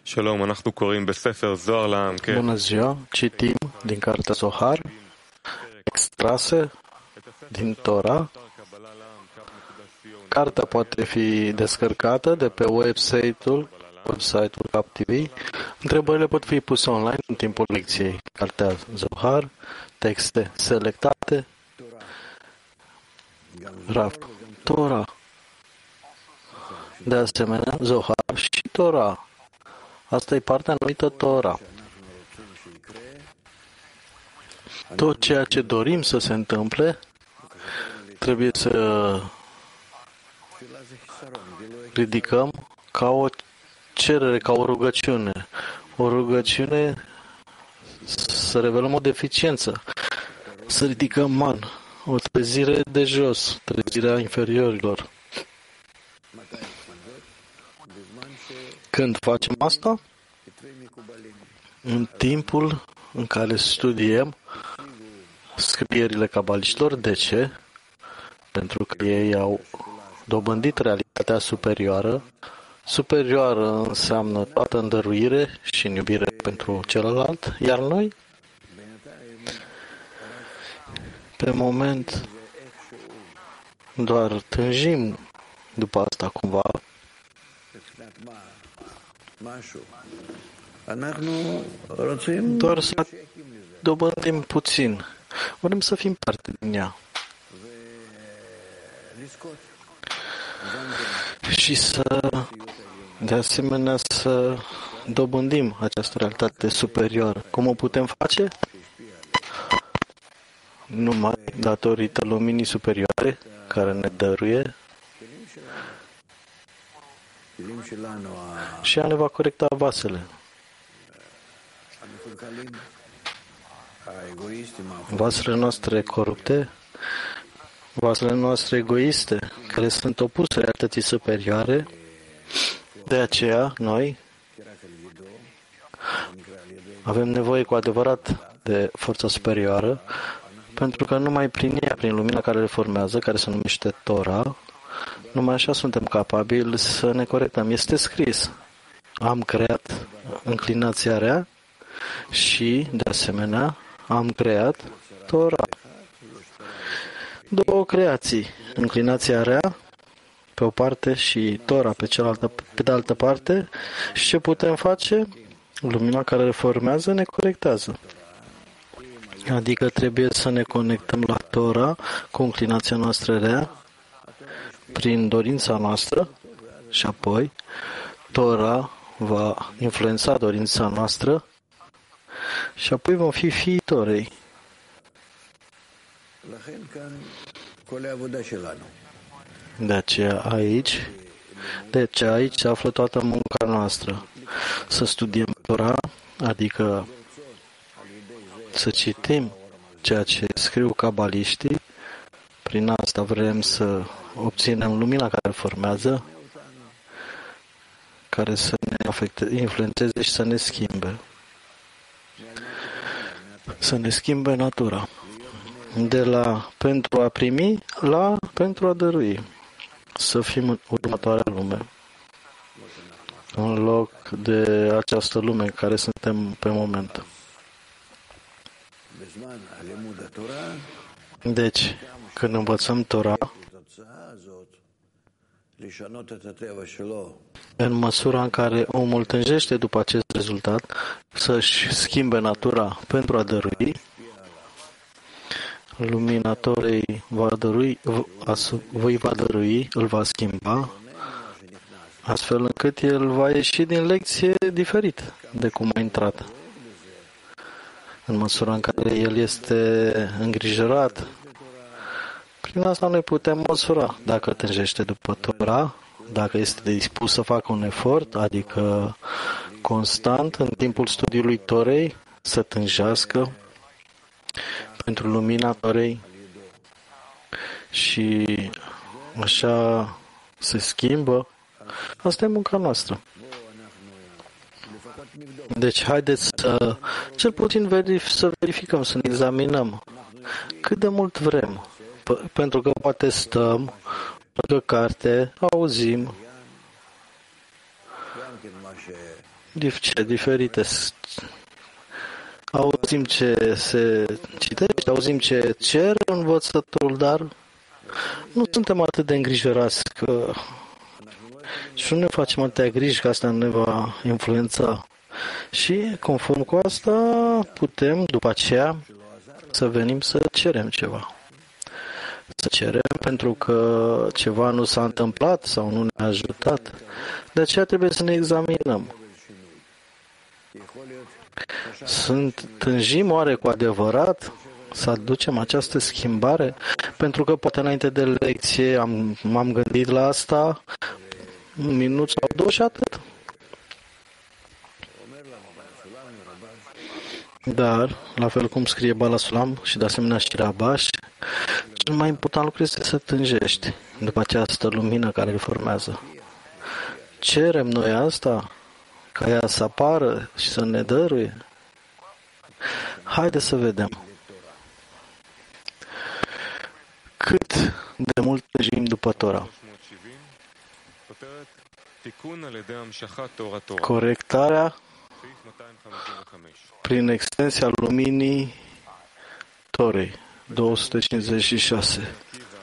Bună ziua, citim din cartea Zohar, extrase din Torah. Cartea poate fi descărcată de pe website-ul CapTV. Întrebările pot fi puse online în timpul lecției. Cartea Zohar, texte selectate, Raf, Torah. De asemenea, Zohar și Torah. Asta e partea numită Torah. Tot ceea ce dorim să se întâmple, trebuie să ridicăm ca o cerere, ca o rugăciune. O rugăciune să revelăm o deficiență, să ridicăm man, o trezire de jos, trezirea inferiorilor. Când facem asta? În timpul în care studiem scrierile cabaliștilor. De ce? Pentru că ei au dobândit realitatea superioară. Superioară înseamnă toată îndăruire și în iubire pentru celălalt, iar noi, pe moment, doar tânjim după asta cumva. Doar să dobândim puțin. Vrem să fim parte din ea. Și de asemenea, să dobândim această realitate superioară. Cum o putem face? Numai datorită luminii superioare care ne dăruie și ea ne va corecta vasele. Vasele noastre corupte, vasele noastre egoiste, care sunt opuse realității superioare. De aceea, noi avem nevoie cu adevărat de forța superioară, pentru că numai prin ea, prin lumina care le formează, care se numește Torah, numai așa suntem capabili să ne corectăm. Este scris. Am creat înclinația rea și, de asemenea, am creat Torah. Două creații. Înclinația rea pe o parte și Torah pe de altă parte. Și ce putem face? Lumina care reformează ne corectează. Adică trebuie să ne conectăm la Torah cu înclinația noastră rea prin dorința noastră și apoi Torah va influența dorința noastră și apoi vom fi fiii Torei. De aceea aici se află toată munca noastră. Să studiem Torah, adică să citim ceea ce scriu cabaliștii. Prin asta vrem să obținem lumina care formează, care să ne influențeze și să ne schimbe. Să ne schimbe natura. De la pentru a primi la pentru a dărui. Să fim în următoarea lume. În loc de această lume în care suntem pe moment. Deci, când învățăm Torah, în măsura în care omul tânjește după acest rezultat să-și schimbe natura pentru a dărui, lumina Torei îl va schimba, astfel încât el va ieși din lecție diferit de cum a intrat. În măsura în care el este îngrijorat, prin asta noi putem măsura dacă tânjește după Torah, dacă este dispus să facă un efort, adică constant în timpul studiului Torei, să tânjească pentru lumina Torei și așa se schimbă. Asta e munca noastră. Deci haideți să cel puțin să verificăm, să ne examinăm cât de mult vrem. Pentru că poate stăm lângă carte, auzim diferite. Auzim ce se citește, auzim ce cer învățătorul, dar nu suntem atât de îngrijorați că și nu ne facem atâtea griji că asta ne va influența. Și conform cu asta putem după aceea să venim să cerem ceva. Să cerem pentru că ceva nu s-a întâmplat sau nu ne-a ajutat. De aceea trebuie să ne examinăm. Tânjim oare cu adevărat să aducem această schimbare? Pentru că poate înainte de lecție m-am gândit la asta un minut sau două și atât. Dar, la fel cum scrie Bala Sulam și de asemenea și Rabash, cel mai important lucru este să tânjești după această lumină care îl formează. Cerem noi asta ca ea să apară și să ne dăruie? Haideți să vedem. Cât de mult tânjim după Tora? Corectarea prin extensia luminii Torei, 256.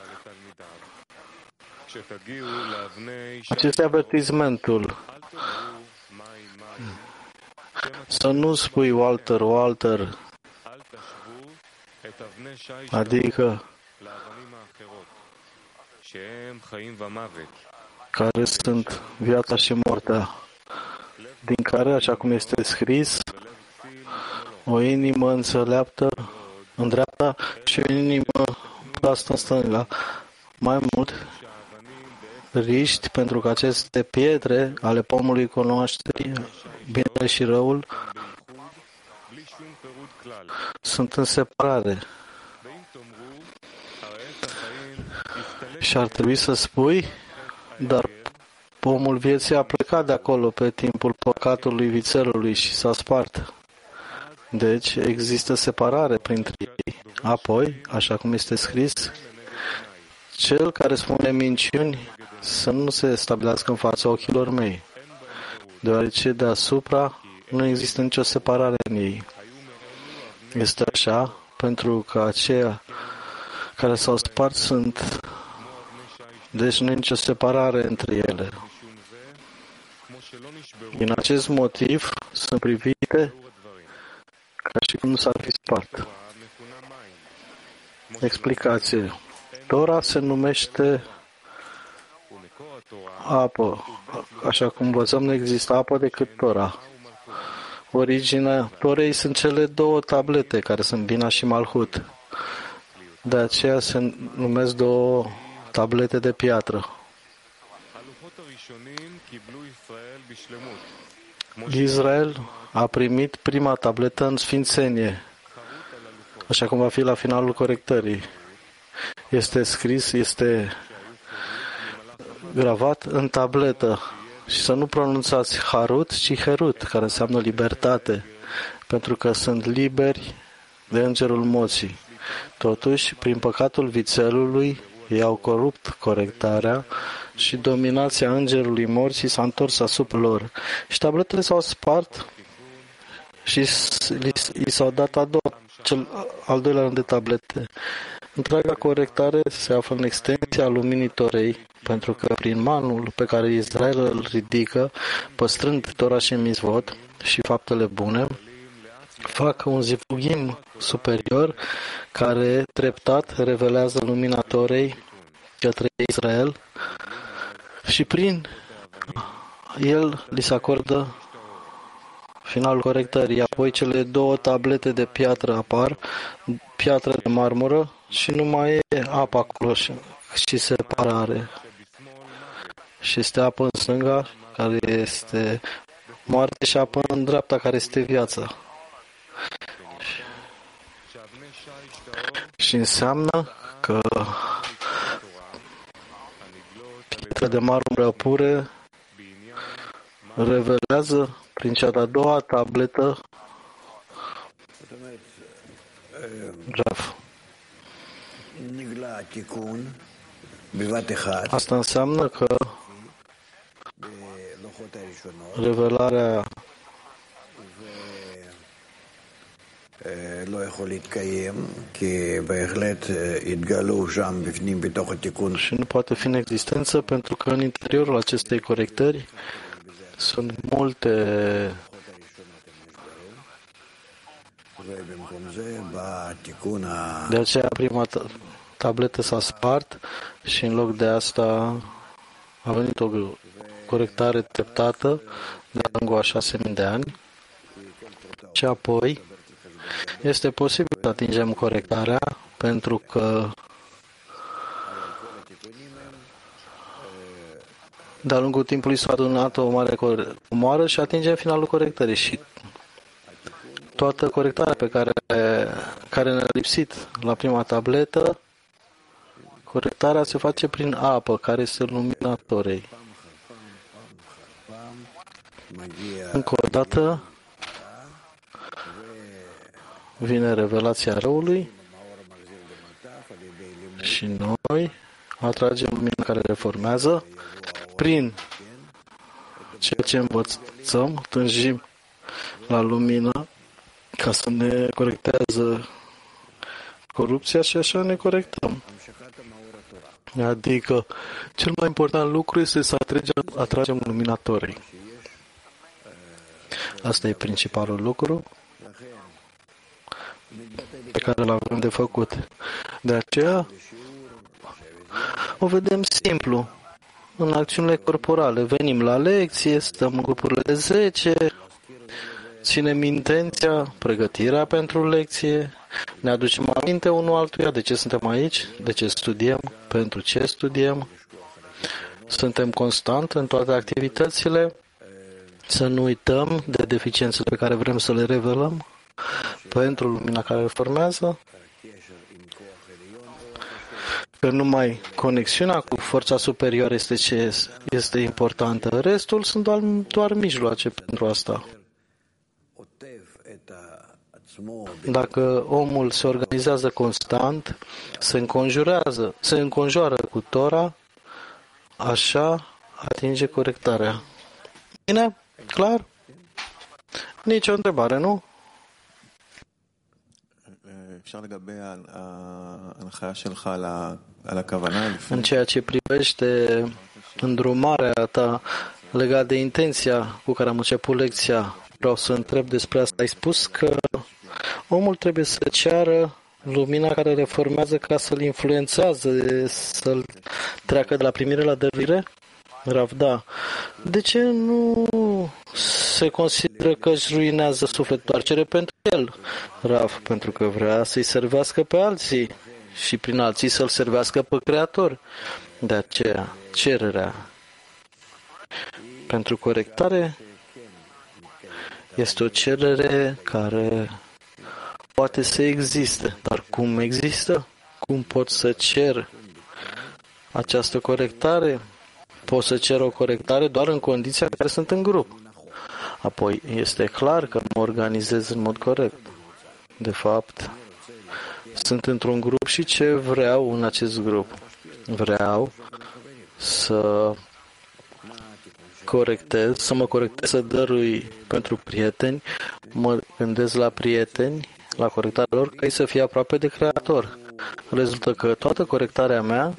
Acest este avertismentul. Să nu spui Walter, adică care sunt viața și moartea, din care, așa cum este scris, o inimă înțeleaptă în dreapta și o inimă proastă în stânga. Mai mult, riști pentru că aceste pietre ale pomului cunoașterii, binele și răul, sunt în separare. Și ar trebui să spui, dar pomul vieții a plecat de acolo pe timpul păcatului vițelului și s-a spart. Deci există separare printre ei. Apoi, așa cum este scris, cel care spune minciuni să nu se stabilească în fața ochilor mei, deoarece deasupra nu există nicio separare în ei. Este așa pentru că aceia care s-au spart sunt, deci nu e nicio separare între ele. Din acest motiv sunt privite ca și cum nu s-ar fi spart. Explicație. Tora se numește apă. Așa cum învățăm, nu există apă decât Tora. Originea Torei sunt cele două tablete care sunt Bina și Malhut. De aceea se numesc două tablete de piatră. Israel a primit prima tabletă în sfințenie, așa cum va fi la finalul corectării. Este scris, este gravat în tabletă. Și să nu pronunțați Harut, ci Herut, care înseamnă libertate, pentru că sunt liberi de îngerul moții. Totuși, prin păcatul vițelului, ei au corupt corectarea și dominația îngerului morții s-a întors asupra lor. Și tabletele s-au spart și i s-au dat al doilea rând de tablete. Întreaga corectare se află în extensia luminii Torei, pentru că prin manul pe care Israel îl ridică, păstrând Tora și Mizvot și faptele bune, fac un zivugim superior care treptat revelează lumina Torei către Israel și prin el li se acordă finalul corectării. Apoi cele două tablete de piatră apar, piatră de marmură și nu mai e apă acolo și separare. Și este apă în stânga, care este moarte, și apă în dreapta, care este viața. Și înseamnă că piatra de marmură pure revelează prin cea de-a doua tabletă Raf. Asta înseamnă că revelarea לא יכול להתקיים, כי בהחלט התגלו שם בפנים בתוך התיקון. Și nu poate fi în existență pentru că în interiorul acestei corectări sunt multe. De aceea prima tabletă s-a spart și în loc de asta a venit o corectare treptată de-a lungul a 6.000 de ani și apoi este posibil să atingem corectarea pentru că de-a lungul timpului s-a adunat o mare comoară și atingem finalul corectării și toată corectarea pe care ne-a lipsit la prima tabletă, corectarea se face prin apă, care este lumina torei. Încă o dată vine revelația răului și noi atragem lumina care reformează prin ceea ce învățăm, tânjim la lumină ca să ne corectează corupția și așa ne corectăm. Adică cel mai important lucru este să atragem lumina Torei. Asta e principalul lucru pe care îl avem de făcut. De aceea o vedem simplu. În acțiunile corporale venim la lecție, stăm în grupurile de 10, ținem intenția, pregătirea pentru lecție, ne aducem aminte unul altuia de ce suntem aici, de ce studiem, pentru ce studiem. Suntem constant în toate activitățile, să nu uităm de deficiențele pe care vrem să le revelăm pentru lumina care formează, că numai conexiunea cu forța superioară este ce este importantă. Restul sunt doar mijloace pentru asta. Dacă omul se organizează constant, se înconjoară cu Tora, așa atinge corectarea. Bine? Clar? Nici o întrebare, nu? În ceea ce privește îndrumarea ta legat de intenția cu care am început lecția, vreau să întreb despre asta. Ai spus că omul trebuie să ceară lumina care reformează ca să-l influențează, să-l treacă de la primire la dăruire? Rav, da. De ce nu se consideră că își ruinează sufletul, doar cere pentru el? Rav, pentru că vrea să-i servească pe alții și prin alții să-l servească pe Creator. De aceea, cererea pentru corectare este o cerere care poate să existe. Dar cum există? Cum pot să cer această corectare? Pot să cer o corectare doar în condiția în care sunt în grup. Apoi, este clar că mă organizez în mod corect. De fapt, sunt într-un grup și ce vreau în acest grup? Vreau să mă corectez, să dărui pentru prieteni, mă gândesc la prieteni, la corectarea lor, ca ei să fie aproape de Creator. Rezultă că toată corectarea mea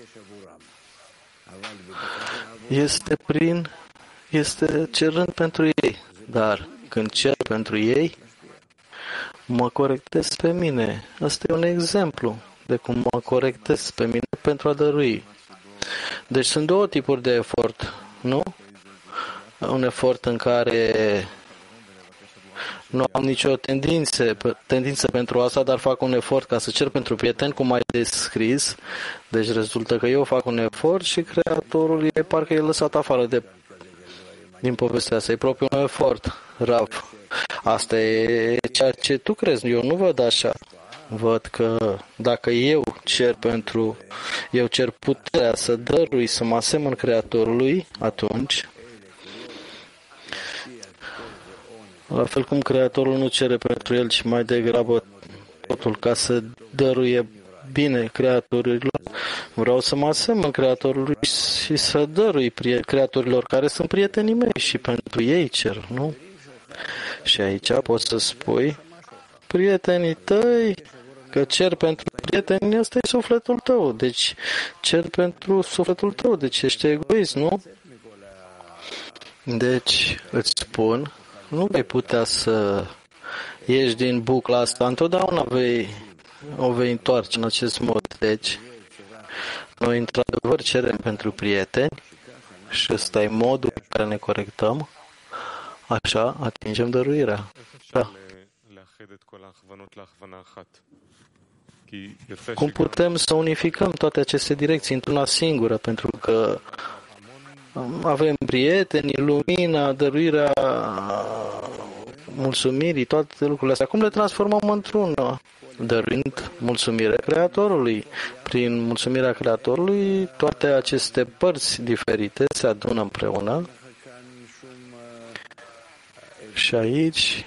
este cerând pentru ei. Dar când cer pentru ei, mă corectez pe mine. Asta e un exemplu de cum mă corectez pe mine pentru a dărui. Deci sunt două tipuri de efort, nu? Un efort în care nu am nicio tendință pentru asta, dar fac un efort ca să cer pentru prieteni, cum ai descris. Deci rezultă că eu fac un efort și Creatorul e parcă e lăsat afară din povestea asta. E propriul meu efort. Rav, asta e ceea ce tu crezi. Eu nu văd așa. Văd că dacă eu cer puterea să dărui, să mă asemăn Creatorului, atunci, la fel cum Creatorul nu cere pentru el, ci mai degrabă totul ca să dăruie bine creaturilor, vreau să mă asemăn Creatorului și să dărui creaturilor care sunt prietenii mei și pentru ei cer, nu? Și aici poți să spui, prietenii tăi, că cer pentru prieteni, ăsta e sufletul tău. Deci cer pentru sufletul tău, deci ești egoist, nu? Deci îți spun, nu vei putea să ieși din bucla asta, întotdeauna o vei întoarce în acest mod. Deci noi într-adevăr cerem pentru prieteni și ăsta e modul în care ne corectăm, așa atingem dăruirea. Da. Cum putem să unificăm toate aceste direcții într-una singură? Pentru că avem prieteni, lumina, dăruirea, mulțumirii, toate lucrurile astea. Cum le transformăm într-una? Dăruind mulțumirea Creatorului. Prin mulțumirea Creatorului, toate aceste părți diferite se adună împreună. Și aici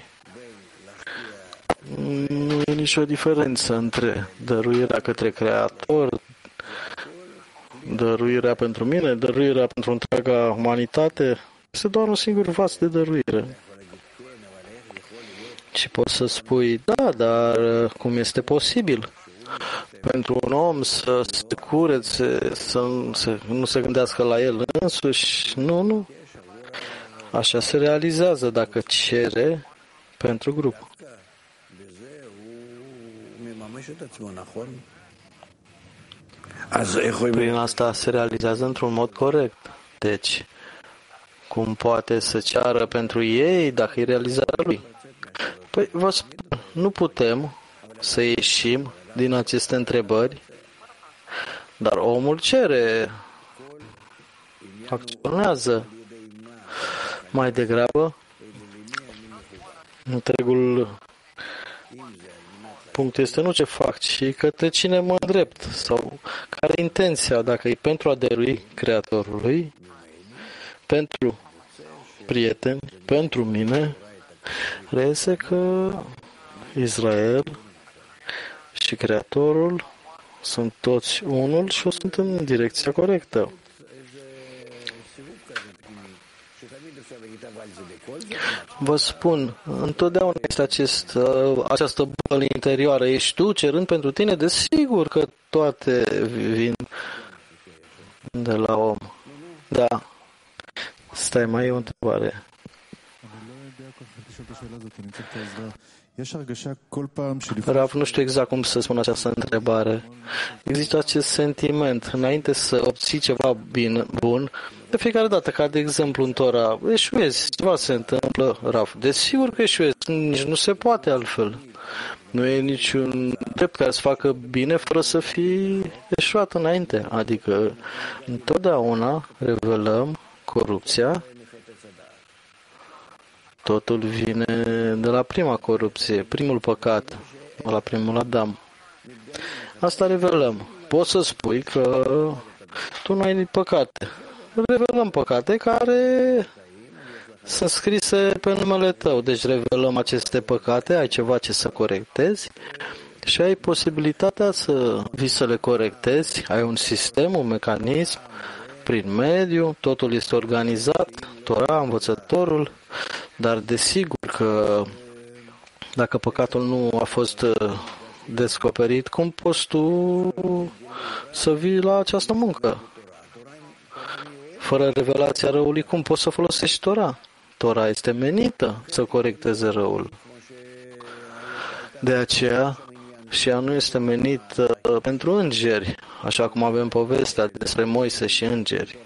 nu e nicio diferență între dăruirea către Creator, dăruirea pentru mine, dăruirea pentru întreaga umanitate. Este doar un singur vas de dăruire. Și poți să spui, da, dar cum este posibil pentru un om să se curețe, să nu se gândească la el însuși? Nu. Așa se realizează dacă cere pentru grup. Prin asta se realizează într-un mod corect. Deci, cum poate să ceară pentru ei dacă e realizarea lui? Păi, vă spun, nu putem să ieșim din aceste întrebări, dar omul cere, acționează. Mai degrabă, întregul punct este nu ce fac, ci către cine mă îndrept sau care e intenția, dacă e pentru a dărui Creatorului, pentru prieteni, pentru mine. Reiese că Israel și Creatorul sunt toți unul și o sunt în direcția corectă. Vă spun, întotdeauna este această boală interioară. Ești tu cerând pentru tine? Desigur că toate vin de la om. Da. Stai, mai e o întrebare. Rav, nu știu exact cum să spun această întrebare. Există acest sentiment, înainte să obții ceva bun, de fiecare dată, ca de exemplu în Tora, eșuezi, ceva se întâmplă, Rav. Desigur că eșuezi, nici nu se poate altfel. Nu e niciun drept care să facă bine fără să fii eșuat înainte. Adică, întotdeauna revelăm corupția. Totul vine de la prima corupție, primul păcat, la primul Adam. Asta revelăm. Poți să spui că tu nu ai păcate. Revelăm păcate care sunt scrise pe numele tău. Deci revelăm aceste păcate, ai ceva ce să corectezi și ai posibilitatea să vii să le corectezi. Ai un sistem, un mecanism, prin mediu, totul este organizat, Tora, învățătorul, dar desigur că dacă păcatul nu a fost descoperit, cum poți tu să vii la această muncă? Fără revelația răului, cum poți să folosești Tora? Tora este menită să corecteze răul. De aceea, și ea nu este menită pentru îngeri, așa cum avem povestea despre Moise și îngeri.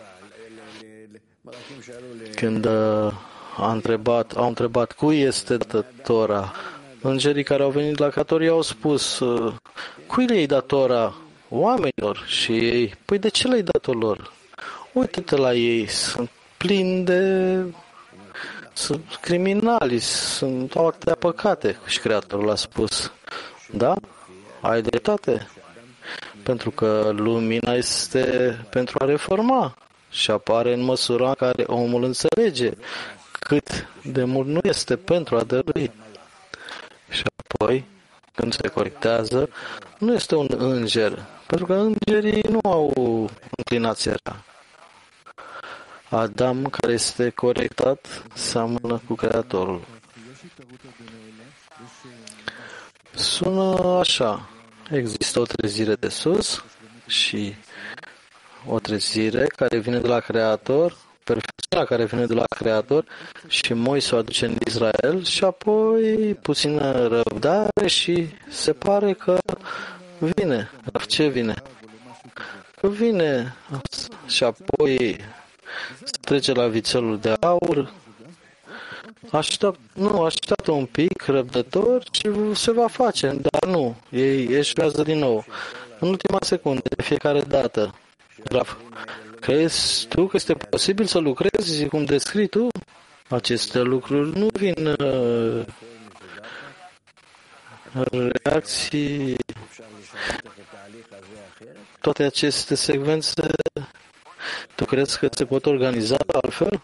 Când au întrebat cui este Tora, îngerii care au venit la Creator i-au spus, cui le-ai dat Tora? Oamenilor. Și ei, păi de ce le-ai dat-o lor? Uite-te la ei, sunt plini sunt criminali, au atâtea păcate. Și Creatorul a spus, da? Ai dreptate? Pentru că lumina este pentru a reforma și apare în măsura în care omul înțelege cât de mult nu este pentru a dărui. Și apoi, când se corectează, nu este un înger, pentru că îngerii nu au înclinația rea. Adam, care este corectat, seamănă cu Creatorul. Sună așa. Există o trezire de sus și o trezire care vine de la Creator, perfecțiunea care vine de la Creator și Moise o aduce în Israel și apoi puțină răbdare și se pare că vine. Dar ce vine? Că vine și apoi se trece la vițelul de aur, așteaptă un pic răbdător și se va face, dar nu, ei eșuează din nou. În ultima secundă, de fiecare dată. Rav, crezi tu că este posibil să lucrezi cum descrii tu? Aceste lucruri nu vin reacții. Toate aceste secvențe, tu crezi că se pot organiza altfel?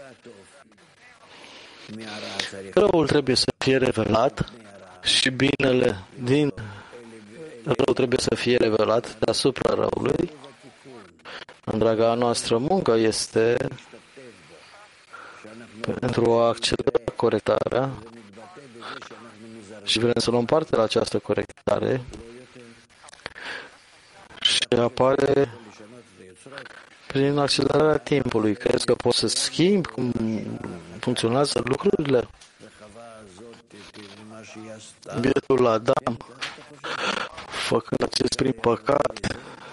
Răul trebuie să fie revelat și binele din rău trebuie să fie revelat deasupra răului. Întreaga noastră muncă este pentru a accelera corectarea și vrem să luăm parte la această corectare și apare prin accelerarea timpului. Crezi că poți să schimbi cum funcționează lucrurile? Bietul Adam, făcând acest prim păcat,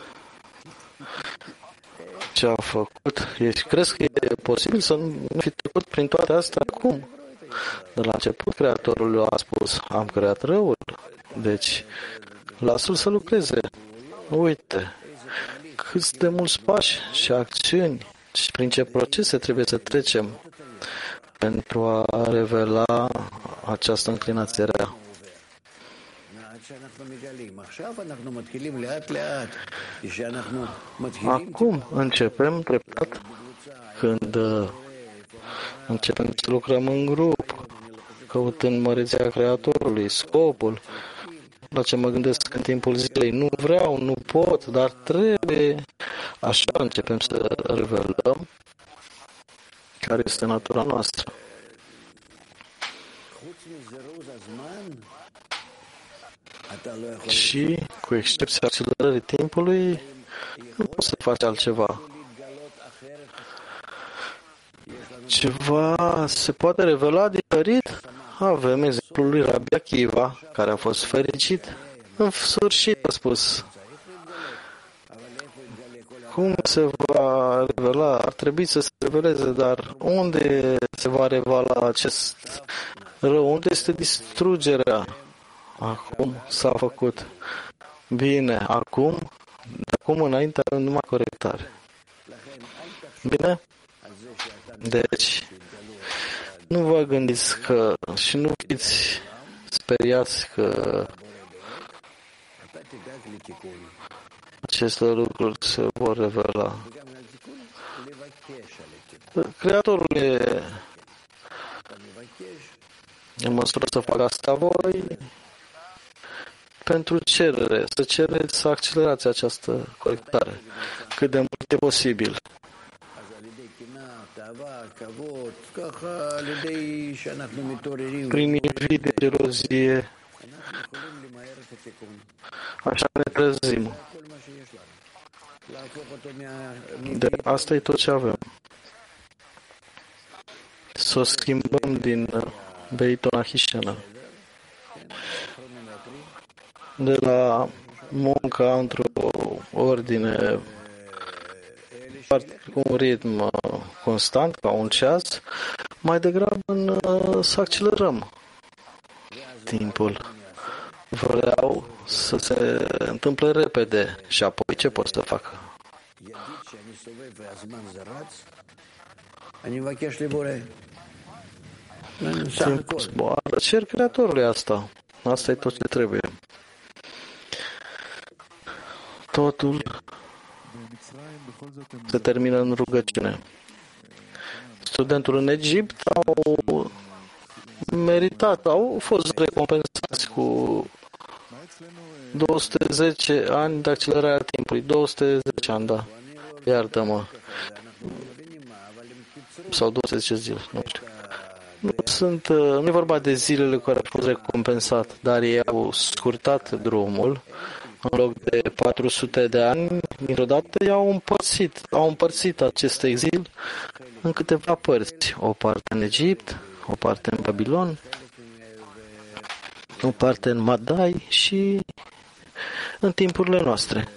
ce a făcut? Crezi că e posibil să nu fi trecut prin toate astea acum? De la început, Creatorul a spus, am creat răul, deci lasă-l să lucreze. Uite, câți de mulți pași și acțiuni și prin ce procese trebuie să trecem pentru a revela această înclinație rea. Acum începem treptat când începem să lucrăm în grup, căutând măreția Creatorului, scopul, la ce mă gândesc în timpul zilei. Nu vreau, nu pot, dar trebuie. Așa începem să revelăm care este natura noastră. Și, cu excepția accelerării timpului, nu poți să faci altceva. Ceva se poate revela diferit? Avem exemplul lui Rabbi Akiva, care a fost fericit. În sfârșit a spus. Cum se va revela? Ar trebui să se reveleze, dar unde se va revela acest rău? Unde este distrugerea? Acum s-a făcut. Bine, acum, de acum înainte avem numai corectare. Bine? Deci, nu vă gândiți că și nu fiți speriați că aceste lucruri se vor revela. Creatorul e în măsură să facă asta voi pentru cerere, să cereți să accelerați această corectare cât de mult e posibil. Prin invidie, gelozie, așa ne trezim. De asta e tot ce avem. Să o schimbăm din Beiton Ahishenă. De la munca într-o ordine cu un ritm constant, ca un ceas, mai degrabă să accelerăm timpul. Vreau să se întâmple repede și apoi ce pot să fac? Timpul zboară. Cer Creatorului asta. Asta e tot ce trebuie. Totul se termină în rugăciune. Studentul în Egipt au meritat, au fost recompensați cu 210 ani de accelerare a timpului. 210 ani, da. Iartă-mă. Sau 210 zile, nu știu. Nu e vorba de zilele care au fost recompensat, dar ei au scurtat drumul. În loc de 400 de ani, dintr-o dată au împărțit acest exil în câteva părți. O parte în Egipt, o parte în Babilon, o parte în Madai și în timpurile noastre.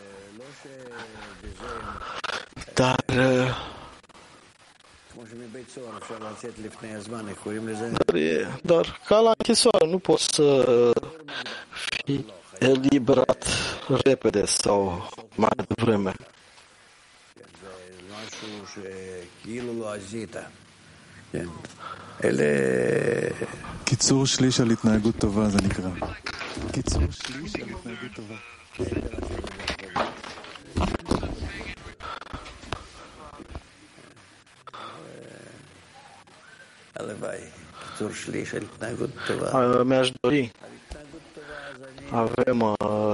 Dar ca la închisoare nu poți să fii eliberat repede sau mai devreme. קיצור שליש על התנהגות טובה זה נקרא. קיצור שליש על התנהגות טובה. Mi-aș dori. Avem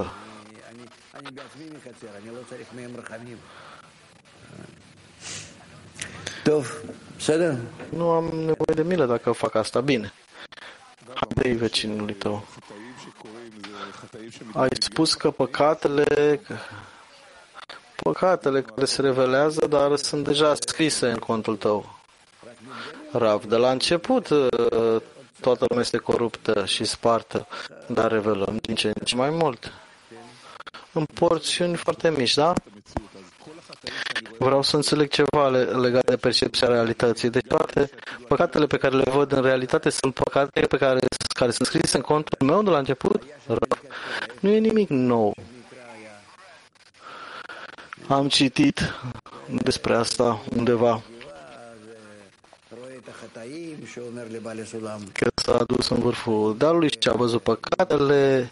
nu am nevoie de milă dacă fac asta bine. Haide-i vecinului tău. Ai spus că păcatele care se revelează, dar sunt deja scrise în contul tău. Rav, de la început toată lumea este coruptă și spartă, dar revelăm din ce în ce mai mult. În porțiuni foarte mici, da? Vreau să înțeleg ceva legat de percepția realității. Deci toate păcatele pe care le văd în realitate sunt păcate care sunt scrise în contul meu de la început? Rav. Nu e nimic nou. Am citit despre asta undeva. Că s-a adus în vârful dealului și a văzut păcatele.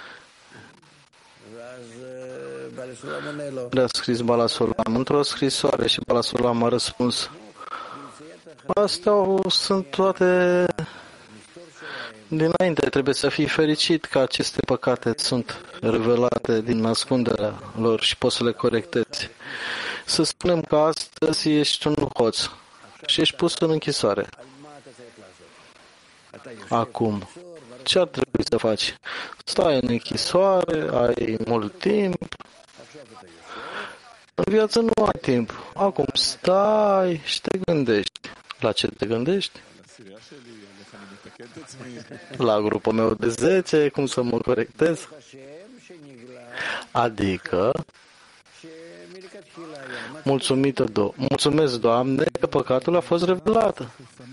Le-a scris Bala Sulam într-o scrisoare și Bala Sulam a răspuns: astea sunt toate dinainte, trebuie să fii fericit că aceste păcate sunt revelate din ascunderea lor și poți să le corectezi. Să spunem că astăzi ești un hoț și ești pus în închisoare. Acum, ce ar trebui să faci? Stai în închisoare, ai mult timp. În viață nu ai timp. Acum stai și te gândești. La ce te gândești? La grupul meu de 10, cum să mă corectez? Adică, mulțumesc, Doamne, că păcatul a fost revelat.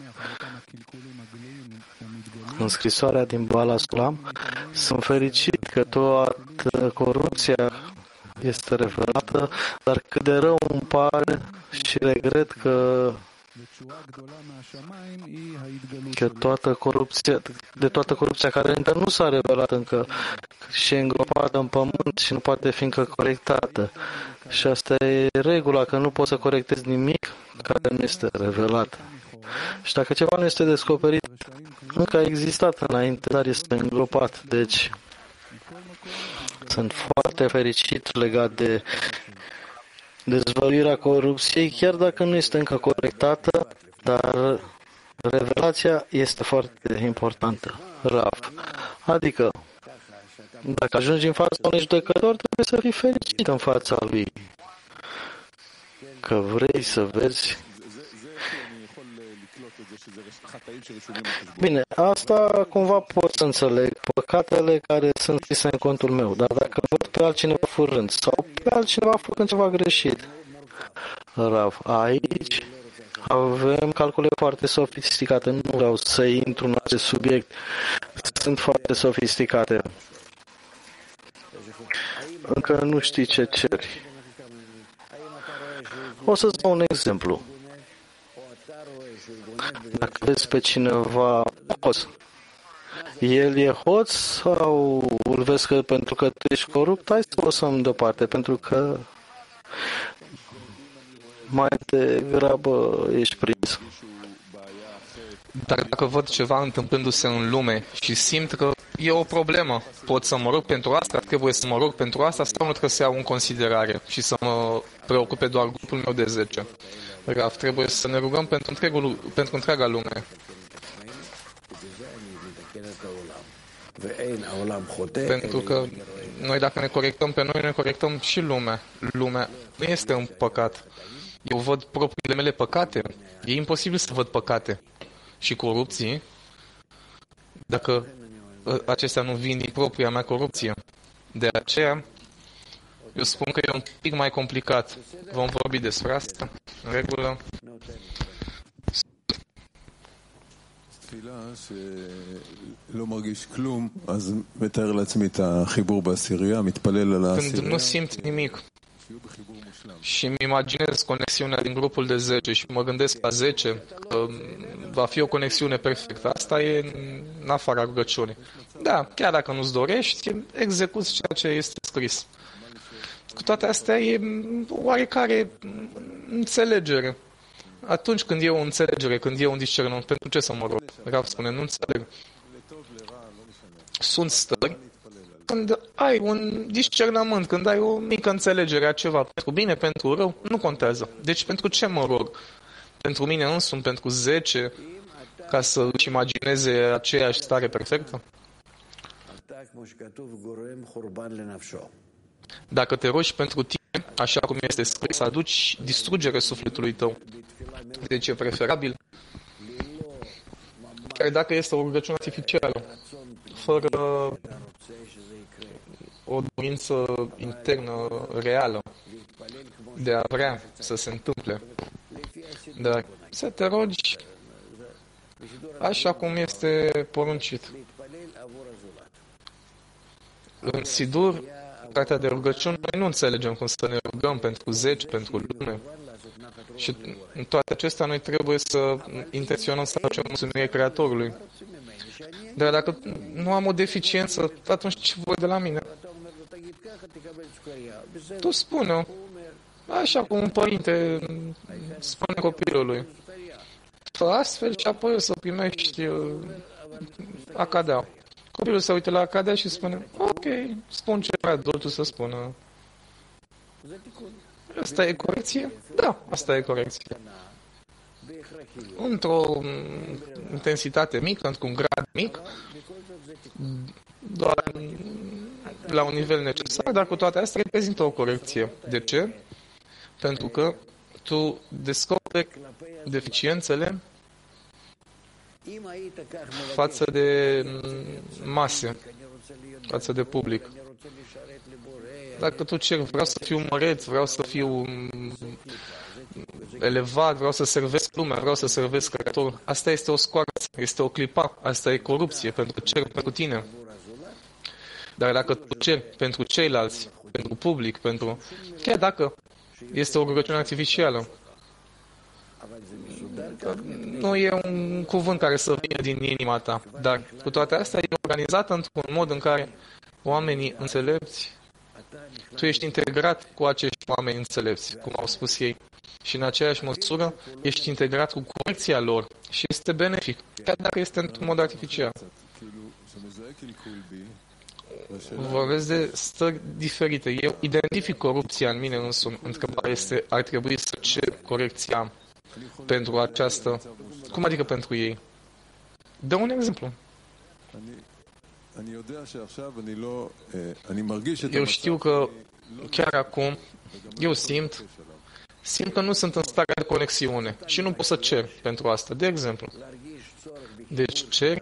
În scrisoarea din Bala Sulam, sunt fericit că toată corupția este revelată, dar cât de rău îmi pare și regret că toată corupția care încă nu s-a revelat încă și e îngropată în pământ și nu poate fi încă corectată. Și asta e regula, că nu poți să corectezi nimic care nu este revelat. Și dacă ceva nu este descoperit, încă a existat înainte, dar este îngropat. Deci, sunt foarte fericit legat de dezvăluirea corupției, chiar dacă nu este încă corectată, dar revelația este foarte importantă. Rav. Adică, dacă ajungi în fața unui judecător, trebuie să fii fericit în fața lui. Că vrei să vezi. Bine, asta cumva pot să înțeleg. Păcatele care sunt scrise în contul meu. Dar dacă văd pe altcineva furând sau pe altcineva făcând ceva greșit, Rav, aici avem calcule foarte sofisticate. Nu vreau să intru în acest subiect. Sunt foarte sofisticate. Încă nu știi ce ceri. O să-ți dau un exemplu. Dacă vezi pe cineva hoț, el e hoț sau îl vezi că pentru că tu ești corupt, hai să o lăsăm deoparte, pentru că mai degrabă ești prins. Dar dacă văd ceva întâmplându-se în lume și simt că e o problemă, pot să mă rog pentru asta, trebuie să mă rog pentru asta sau nu trebuie să iau în considerare și să mă preocupe doar grupul meu de 10? Rav, trebuie să ne rugăm pentru întreaga lume. Pentru că noi dacă ne corectăm pe noi, ne corectăm și lumea. Lumea nu este un păcat. Eu văd propriile mele păcate. E imposibil să văd păcate și corupții dacă acestea nu vin din propria mea corupție. De aceea, eu spun că e un pic mai complicat. Vom vorbi despre asta, în regulă. תפילה שלא מרגיש כלום, אז מתאר לעצמי את החיבור בעשירייה, מתפלל על Când nu העשירייה. simt nimic și îmi imaginez conexiunea din grupul de 10 și mă gândesc la 10, că va fi o conexiune perfectă. Asta e în afara rugăciunii. Da, chiar dacă nu-ți dorești, execuți ceea ce este scris. Cu toate astea e oarecare înțelegere. Atunci când e o înțelegere, când e un discernământ, pentru ce să mă rog? Rav spune, nu înțeleg. Sunt stări când ai un discernământ, când ai o mică înțelegere a ceva, pentru bine, pentru rău, nu contează. Deci pentru ce mă rog? Pentru mine însumi, pentru 10, ca să își imagineze aceeași stare perfectă? Dacă te rogi pentru tine, așa cum este scris, aduci distrugere sufletului tău. Deci e preferabil, chiar dacă este o rugăciune artificială, fără o dorință internă reală de a vrea să se întâmple. Dar să te rogi așa cum este poruncit. În Sidur, cartea de rugăciuni, noi nu înțelegem cum să ne rugăm pentru 10, pentru lume. Și în toate acestea noi trebuie să intenționăm să facem mulțumire Creatorului. Dar dacă nu am o deficiență, atunci ce voi de la mine? Tu spune-o. Așa cum un părinte spune copilului. Fă astfel și apoi o să primești acadea. Copilul se uită la acadea și spune, ok, spun ce vrea adultul să spună. Asta e corecție? Da, asta e corecție. Într-o intensitate mică, într-un grad mic, doar la un nivel necesar, dar cu toate astea reprezintă o corecție. De ce? Pentru că tu descoperi deficiențele față de mase, față de public. Dacă tu ceri, vreau să fiu măreț, vreau să fiu elevat, vreau să servesc lumea, vreau să servesc Creatorul, asta este o scoarță, este o clipa, asta e corupție, pentru că cer pentru tine. Dar dacă tu ceri pentru ceilalți, pentru public, pentru... chiar dacă este o rugăciune artificială, nu e un cuvânt care să vină din inima ta, dar cu toate astea e organizată într-un mod în care oamenii înțelepți, tu ești integrat cu acești oameni înțelepți, cum au spus ei, și în aceeași măsură ești integrat cu corecția lor și este benefic, chiar dacă este într-un mod artificial. Vorbesc de stări diferite. Eu identific corupția în mine însumi. Întrebarea este, ar trebui să cer corecția pentru această... Cum adică pentru ei? Dă un exemplu. Eu știu că chiar acum eu simt că nu sunt în stare de conexiune și nu pot să cer pentru asta. De exemplu, deci cer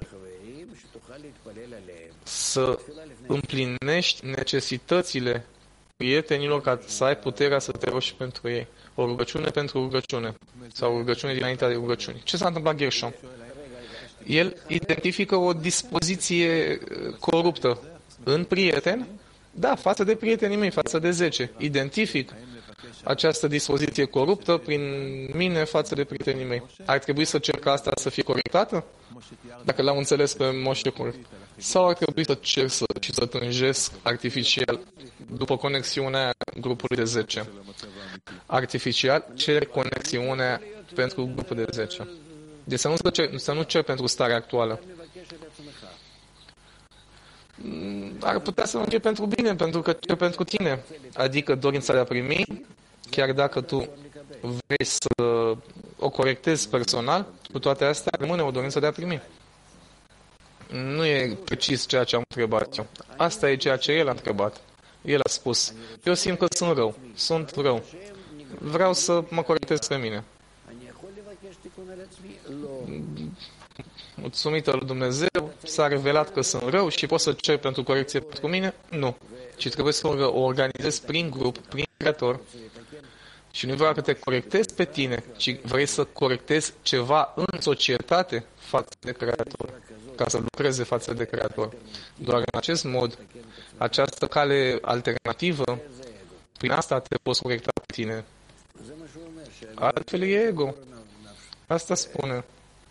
să împlinești necesitățile prietenilor ca să ai puterea să te rogi pentru ei. O rugăciune pentru rugăciune sau o rugăciune dinaintea de rugăciuni. Ce s-a întâmplat Gershom? El identifică o dispoziție coruptă în prieten, da, față de prietenii mei, față de 10. Identific această dispoziție coruptă prin mine față de prietenii mei. Ar trebui să cer ca asta să fie corectată? Dacă l-am înțeles pe Moșe corect. Sau ar trebui să cer și să tânjesc artificial după conexiunea grupului de 10? Artificial cer conexiunea pentru grupul de 10. Deci să nu cer pentru starea actuală. Ar putea să nu fie pentru bine, pentru că cer pentru tine. Adică dorința de a primi, chiar dacă tu vrei să o corectezi personal, cu toate astea rămâne o dorință de a primi. Nu e precis ceea ce am întrebat eu. Asta e ceea ce el a întrebat. El a spus, eu simt că sunt rău, sunt rău. Vreau să mă corectez pe mine. Mulțumită lui Dumnezeu, s-a revelat că sunt rău și pot să cer pentru corecție pentru mine? Nu. Ci trebuie să o organizez prin grup, prin creator. Și nu vreau că te corectezi pe tine, ci vrei să corectezi ceva în societate față de creator, ca să lucreze față de creator. Doar în acest mod, această cale alternativă, prin asta te poți corecta pe tine. Altfel e ego. Asta spune.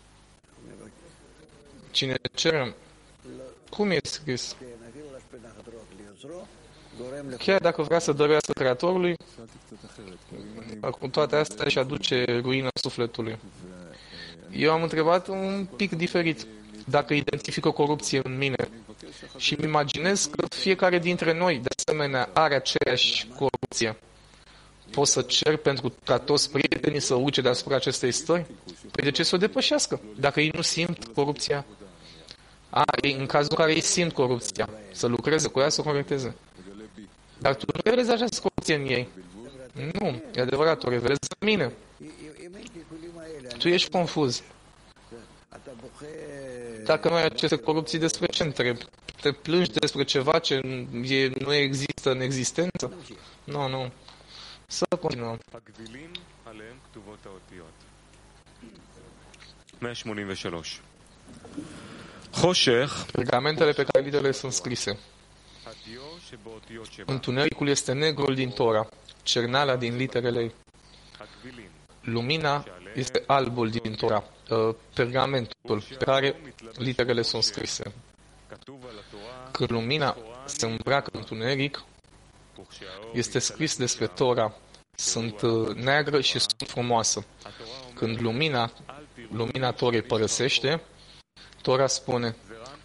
Cine cere, cum e scris? Chiar dacă vrea să dăruiască creatorului, cu toate astea își aduce ruină sufletului. Eu am întrebat un pic diferit. Dacă identific o corupție în mine și îmi imaginez că fiecare dintre noi, de asemenea, are aceeași corupție, pot să cer pentru ca toți prietenii să urce deasupra acestei stări? Păi de ce să o depășească? Dacă ei nu simt corupția, în cazul în care ei simt corupția, să lucreze cu ea, să o corecteze. Dar tu nu revelezi această corupție în ei. Nu, e adevărat, o revelezi în mine. Tu ești confuz. Dacă nu ai aceste corupții, despre ce întrebi? Te plângi despre ceva ce nu există în existență? Nu. Să continuăm. 183. Choshech. Pergamentele pe care literele sunt scrise. Întunericul este negrul din Tora, cernala din literele ei. Lumina este albul din Tora, pergamentul pe care literele sunt scrise. Când lumina se îmbracă în întuneric, este scris despre Tora, sunt neagră și sunt frumoasă. Când lumina Torei părăsește, Tora spune,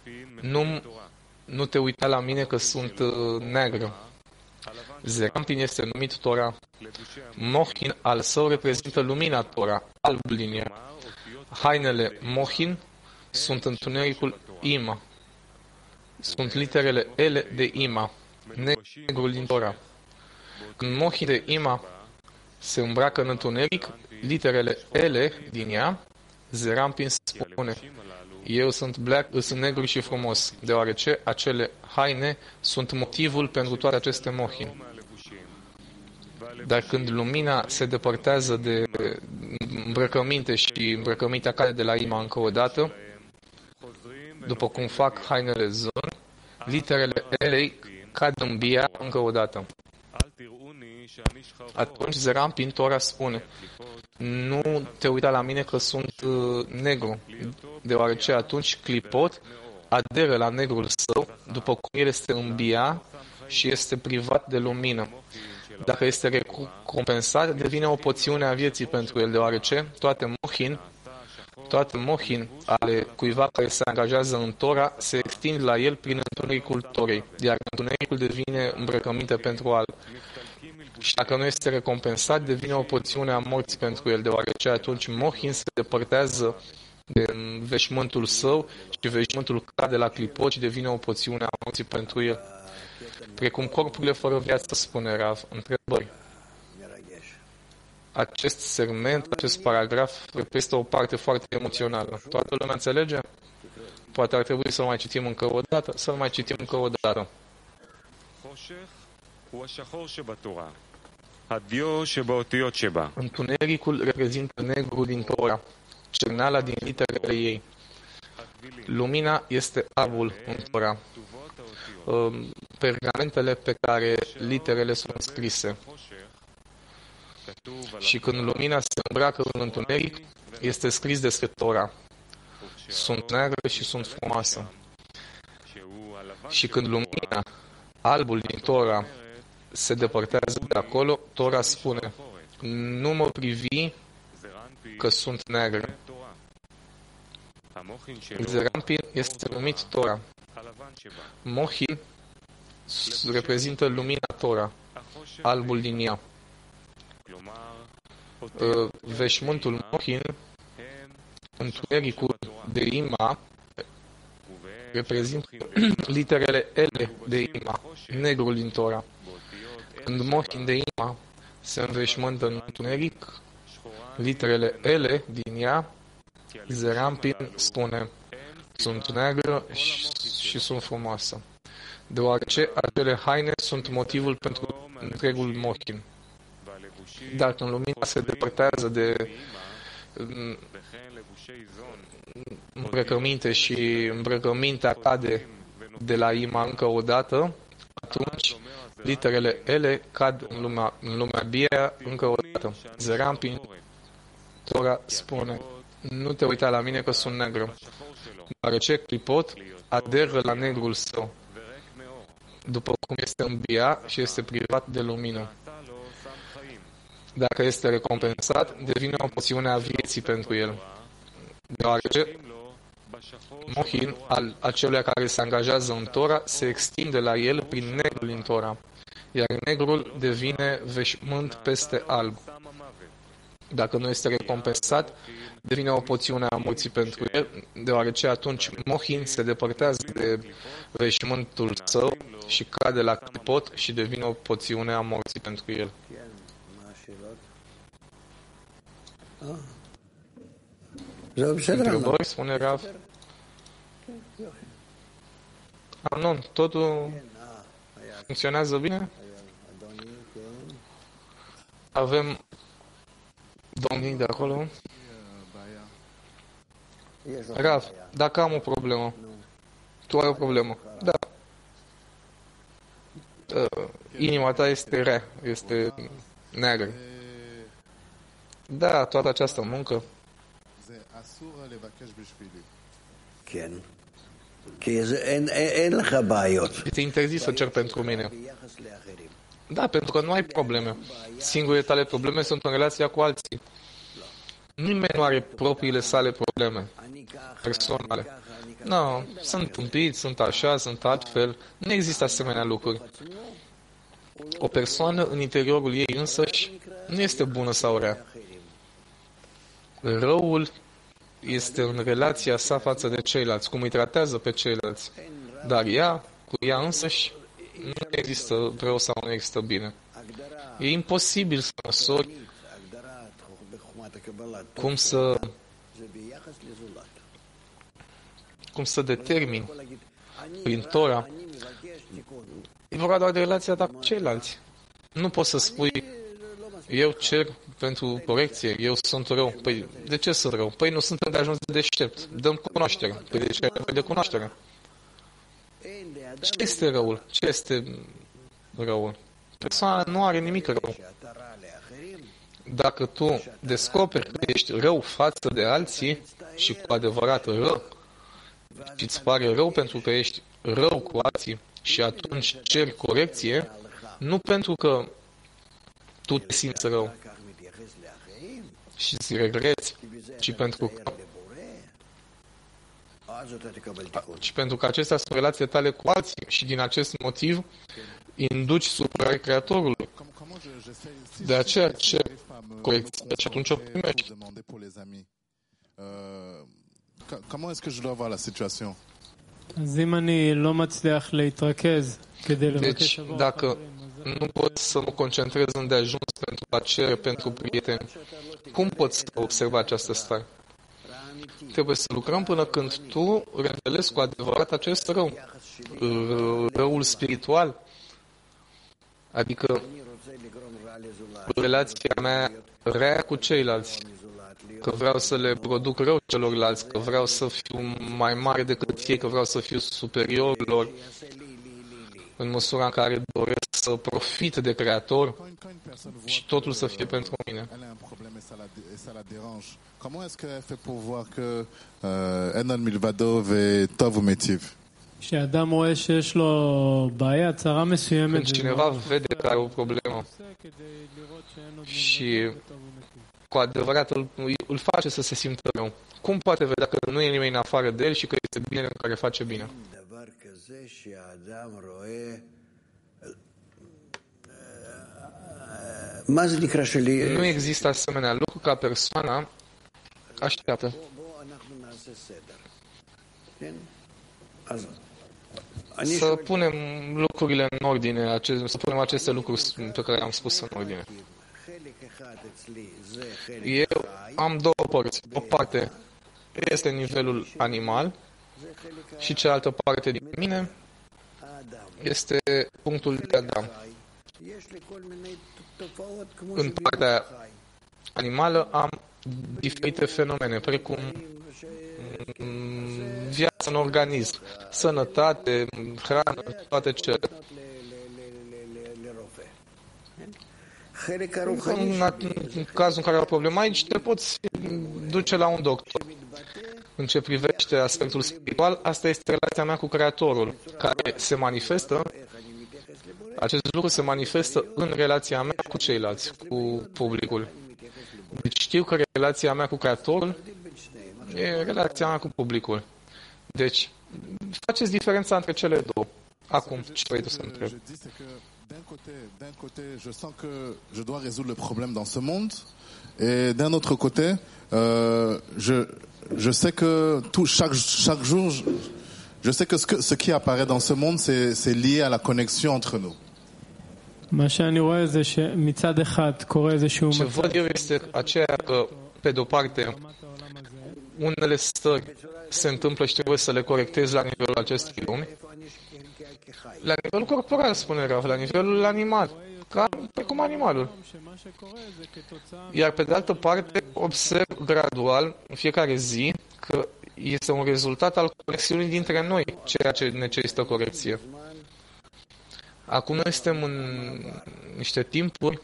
nu te uita la mine că sunt neagră. Zerampin este numit Tora. Mohin al său reprezintă lumina Tora, albul din ea. Hainele Mohin sunt întunericul Ima. Sunt literele ele de Ima, negrul din Tora. Când Mohin de Ima se îmbracă în întuneric, literele ele din ea, Zerampin spune, eu sunt negru și frumos, deoarece acele haine sunt motivul pentru toate aceste mohin. Dar când lumina se depărtează de îmbrăcăminte și îmbrăcămintea cade de la Ima încă o dată, după cum fac hainele zon, literele elei cad în bia încă o dată. Atunci Zerampin Tora spune, nu te uita la mine că sunt negru, deoarece atunci clipot aderă la negrul său, după cum el este în bia și este privat de lumină. Dacă este recompensat, devine o poțiune a vieții pentru el, deoarece toate mohin ale cuiva care se angajează în Tora se extind la el prin întunericul Torei, iar întunericul devine îmbrăcăminte pentru al. Și dacă nu este recompensat, devine o poțiune a morții pentru el, deoarece atunci mohin se depărtează de veșmântul său și veșmântul cade la clipot și devine o poțiune a morții pentru el. Precum corpurile fără viață, spune Rav. Întrebări. Acest segment, acest paragraf, reprezintă o parte foarte emoțională. Toată lumea înțelege? Poate ar trebui să-l mai citim încă o dată? Să-l mai citim încă o dată. Întunericul reprezintă negrul din Tora, cernala din literele ei. Lumina este albul în Tora. Pergamentele pe care literele sunt scrise. Și când lumina se îmbracă în întuneric, este scris despre Tora. Sunt neagră și sunt frumoasă. Și când lumina, albul din Tora, se depărtează de acolo, Tora spune, nu mă privi că sunt neagră. Zerampin este numit Tora. Mohin reprezintă lumina Tora, albul din ea. Veșmântul Mohin, întunericul de Ima, reprezintă literele L de Ima, negrul din Tora. Când Mohin de Ima se înveșmântă în întuneric, literele L din ea, Zerampin spune, sunt neagră și sunt frumoasă, deoarece acele haine sunt motivul pentru întregul Mohin. Dar când lumina se depărtează de îmbrăcăminte și îmbrăcămintea cade de la Ima încă o dată, atunci literele L cad în lumea Bia încă o dată. Zerampin, Tora spune, nu te uita la mine că sunt negră, deoarece clipot aderă la negrul său, după cum este în Bia și este privat de lumină. Dacă este recompensat, devine o porțiune a vieții pentru el, deoarece Mohin al acelui care se angajează în Tora se extinde la el prin negrul din Tora, iar negrul devine veșmânt peste alb. Dacă nu este recompensat, devine o porțiune a morții pentru el, deoarece atunci Mohin se depărtează de veșmântul său și cade la clipot și devine o porțiune a morții pentru el. Întrebări, spune Rav? Nu, totul funcționează bine? Avem domnii de acolo. Rav, dacă am o problemă, tu ai o problemă. Da. Inima ta este rea, este neagră. Da, toată această muncă. Este interzis să cer pentru mine. Da, pentru că nu ai probleme. Singurele tale probleme sunt în relația cu alții. Nimeni nu are propriile sale probleme personale. Nu, sunt tâmpiți, sunt așa, sunt altfel. Nu există asemenea lucruri. O persoană în interiorul ei însăși nu este bună sau rea. Răul este în relația sa față de ceilalți, cum îi tratează pe ceilalți. Dar ea, cu ea însăși, nu există rău sau nu există bine. E imposibil să măsori cum să determini prin Tora. E vorba doar de relația ta cu ceilalți. Nu poți să spui, eu cer pentru corecție, eu sunt rău. Păi, de ce sunt rău? Păi nu sunt de ajuns de deștept. Dăm cunoaștere. Păi de ce ai nevoie de cunoaștere? Ce este răul? Ce este răul? Persoana nu are nimic rău. Dacă tu descoperi că ești rău față de alții și cu adevărat rău, și îți pare rău pentru că ești rău cu alții și atunci ceri corecție, nu pentru că tu te simți rău și îți regreți, ci pentru că acestea sunt relațiile tale cu alții și din acest motiv induci supărarea Creatorului. De aceea cer corecție și atunci o primești. Comment est-ce que je dois voir la situation? Deci, dacă nu pot să mă concentrez îndeajuns pentru a cere pentru prieteni, cum pot să observa această stare? Trebuie să lucrăm până când tu revelezi cu adevărat acest rău. Răul spiritual. Adică relația mea rea cu ceilalți. Că vreau să le produc rău celorlalți, că vreau să fiu mai mare decât ei, că vreau să fiu superior lor, în măsura în care doresc să profit de Creator și totul să fie pentru mine. Comment est-ce qu'elle fait pour voir que Enon Milvadov est tov ou metiv? Când cineva vede că are o problemă și cu adevărat îl face să se simtă rău, cum poate vedea că nu e nimeni în afară de el și că este bine în care face bine? Nu există asemenea lucru ca persoana așteaptă. să punem lucrurile în ordine, să punem aceste lucruri pe care am spus în ordine. Eu am două părți. O parte este nivelul animal și cealaltă parte din mine este punctul de Adam. În partea animală am diferite fenomene, precum viața în organism, sănătate, hrană, toate cele. În cazul în care ai o problemă aici, te poți duce la un doctor. În ce privește aspectul spiritual, asta este relația mea cu Creatorul, care se manifestă, acest lucru se manifestă în relația mea cu ceilalți, cu publicul. Deci știu că relația mea cu Creatorul e relația mea cu publicul. Deci, faceți diferența între cele două. Acum, ce vrei tu să întreb? D'un côté, je sens que je dois résoudre le problème dans ce monde, et d'un autre côté, je sais que chaque jour, je sais que ce qui apparaît dans ce monde, c'est lié à la connexion entre nous. Ce văd eu este aceea că, pe de-o parte, unele stări se întâmplă și trebuie să le corectezi la nivelul acestui lumi, la nivelul corporal, spune Rav, la nivelul animal, precum animalul. Iar pe de altă parte, observ gradual, în fiecare zi, că este un rezultat al conexiunii dintre noi, ceea ce necesită corecție. Acum noi suntem în niște timpuri,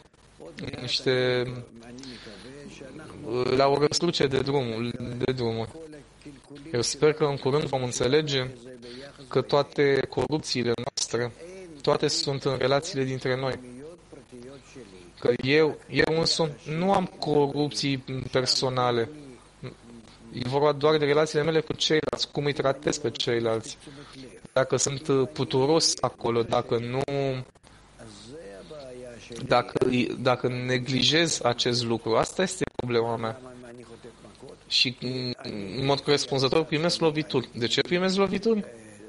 la o răscruce de drumuri. Eu sper că în curând vom înțelege că toate corupțiile noastre, toate sunt în relațiile dintre noi. Că eu însumi nu am corupții personale. E vorba doar de relațiile mele cu ceilalți, cum îi tratez pe ceilalți. Dacă sunt puturos acolo, dacă neglijez acest lucru, asta este problema mea. Și în mod corespunzător primesc lovituri. De ce primesc lovituri?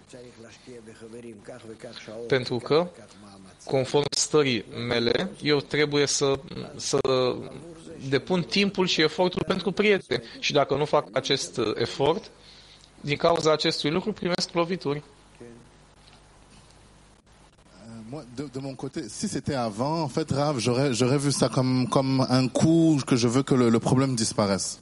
Pentru că, conform stării mele, eu trebuie să depun timpul și efortul pentru prieteni. Și dacă nu fac acest efort, din cauza acestui lucru primesc lovituri. De mon côté, si c'était avant, en fait, Rav, j'aurais vu ça comme un coup que je veux que le problème disparaisse.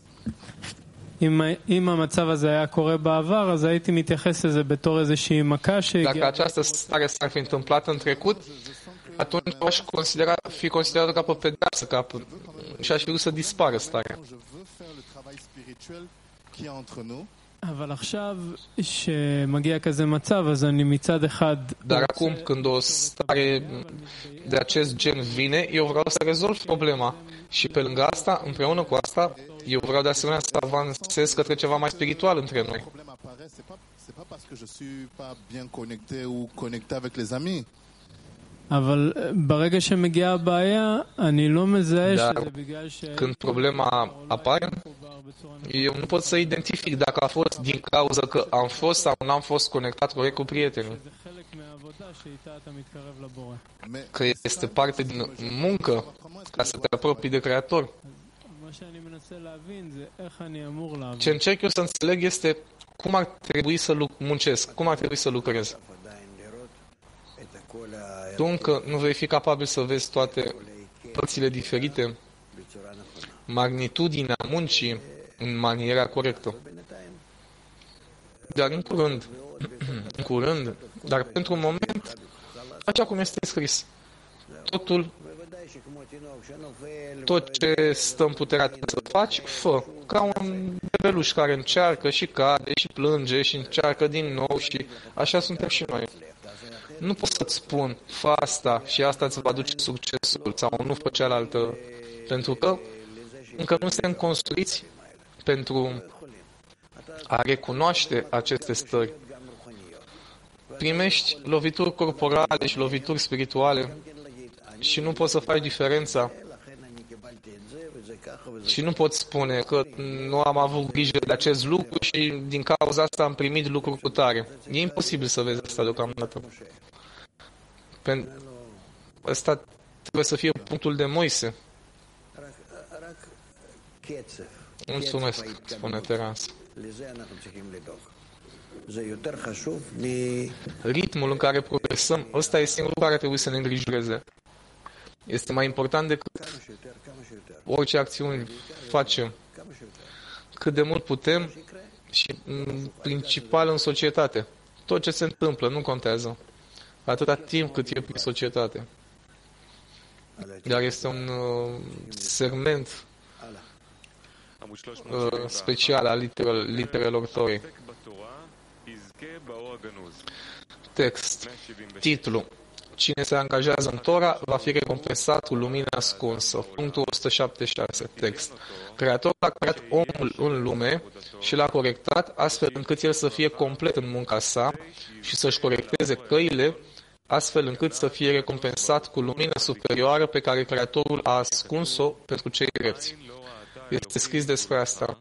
Dacă această stare s-ar fi întâmplat în trecut, atunci aș fi considerat ca pe pedeapsă, și aș fi vrut să dispară starea. Dar acum, când o stare de acest gen vine, eu vreau să rezolv problema. Și pe lângă asta, împreună cu asta, eu vreau de asemenea să avansez către ceva mai spiritual între noi. Dar când problema apare, eu nu pot să identific dacă a fost din cauza că am fost sau nu am fost conectat corect cu prietenii. Că este parte din muncă ca să te apropii de Creator. Ce încerc eu să înțeleg este cum ar trebui să muncesc, cum ar trebui să lucrez. Tu încă nu vei fi capabil să vezi toate părțile diferite, magnitudinea muncii în maniera corectă. Dar în curând, dar pentru un moment, așa cum este scris, tot ce stă în puterea ta să faci, fă, ca un bebeluș care încearcă și cade și plânge și încearcă din nou și așa suntem și noi. Nu pot să-ți spun, fă asta și asta îți va aduce succesul sau nu fă cealaltă, pentru că încă nu suntem construiți pentru a recunoaște aceste stări. Primești lovituri corporale și lovituri spirituale și nu poți să faci diferența. Și nu pot spune că nu am avut grijă de acest lucru și din cauza asta am primit lucruri cu tare. E imposibil să vezi asta deocamdată. Ăsta trebuie să fie punctul de Moise. Mulțumesc, spune Terans. Ritmul în care progresăm, ăsta e singurul care trebuie să ne îngrijoreze. Este mai important decât orice acțiuni facem. Cât de mult putem și principal în societate. Tot ce se întâmplă nu contează. Atâta timp cât e prin societate. Dar este un segment special al literelor Torei. Text. Titlu. Cine se angajează în Tora va fi recompensat cu lumina ascunsă. Punctul 176. Text. Creatorul a creat omul în lume și l-a corectat astfel încât el să fie complet în munca sa și să-și corecteze căile astfel încât să fie recompensat cu lumină superioară pe care Creatorul a ascuns-o pentru cei drepți. Este scris despre asta.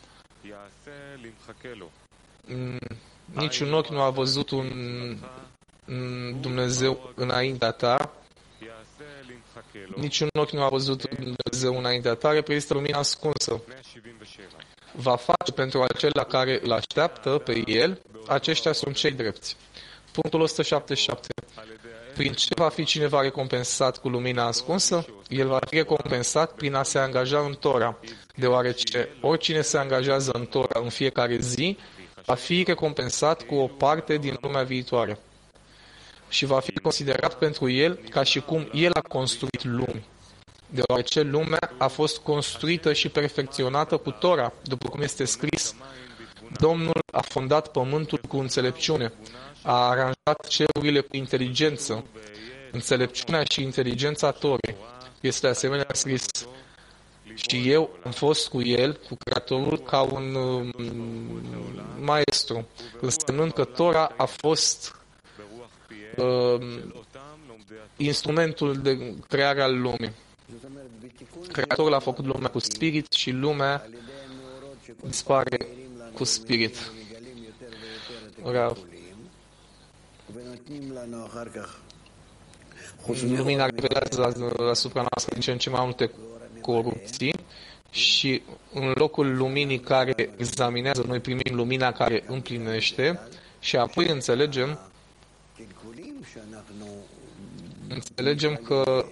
Niciun ochi nu a văzut un Dumnezeu înaintea ta. Niciun ochi nu a văzut un Dumnezeu înaintea ta, reprezintă lumina ascunsă. Va face pentru acela care îl așteaptă pe el, aceștia sunt cei drepți. Punctul 177. Prin ce va fi cineva recompensat cu lumina ascunsă? El va fi recompensat prin a se angaja în Tora, deoarece oricine se angajează în Tora în fiecare zi, va fi recompensat cu o parte din lumea viitoare. Și va fi considerat pentru el ca și cum el a construit lumi, deoarece lumea a fost construită și perfecționată cu Tora, după cum este scris. Domnul a fondat pământul cu înțelepciune, a aranjat cerurile cu inteligență. Înțelepciunea și inteligența Torei. Este asemenea scris. Și eu am fost cu el, cu Creatorul, ca un maestru, însemnând că Tora a fost instrumentul de creare al lumii. Creatorul a făcut lumea cu spirit și lumea dispare cu spirit. Lumina revelează asupra noastră din ce în ce mai multe corupții și în locul luminii care examinează, noi primim lumina care împlinește și apoi înțelegem că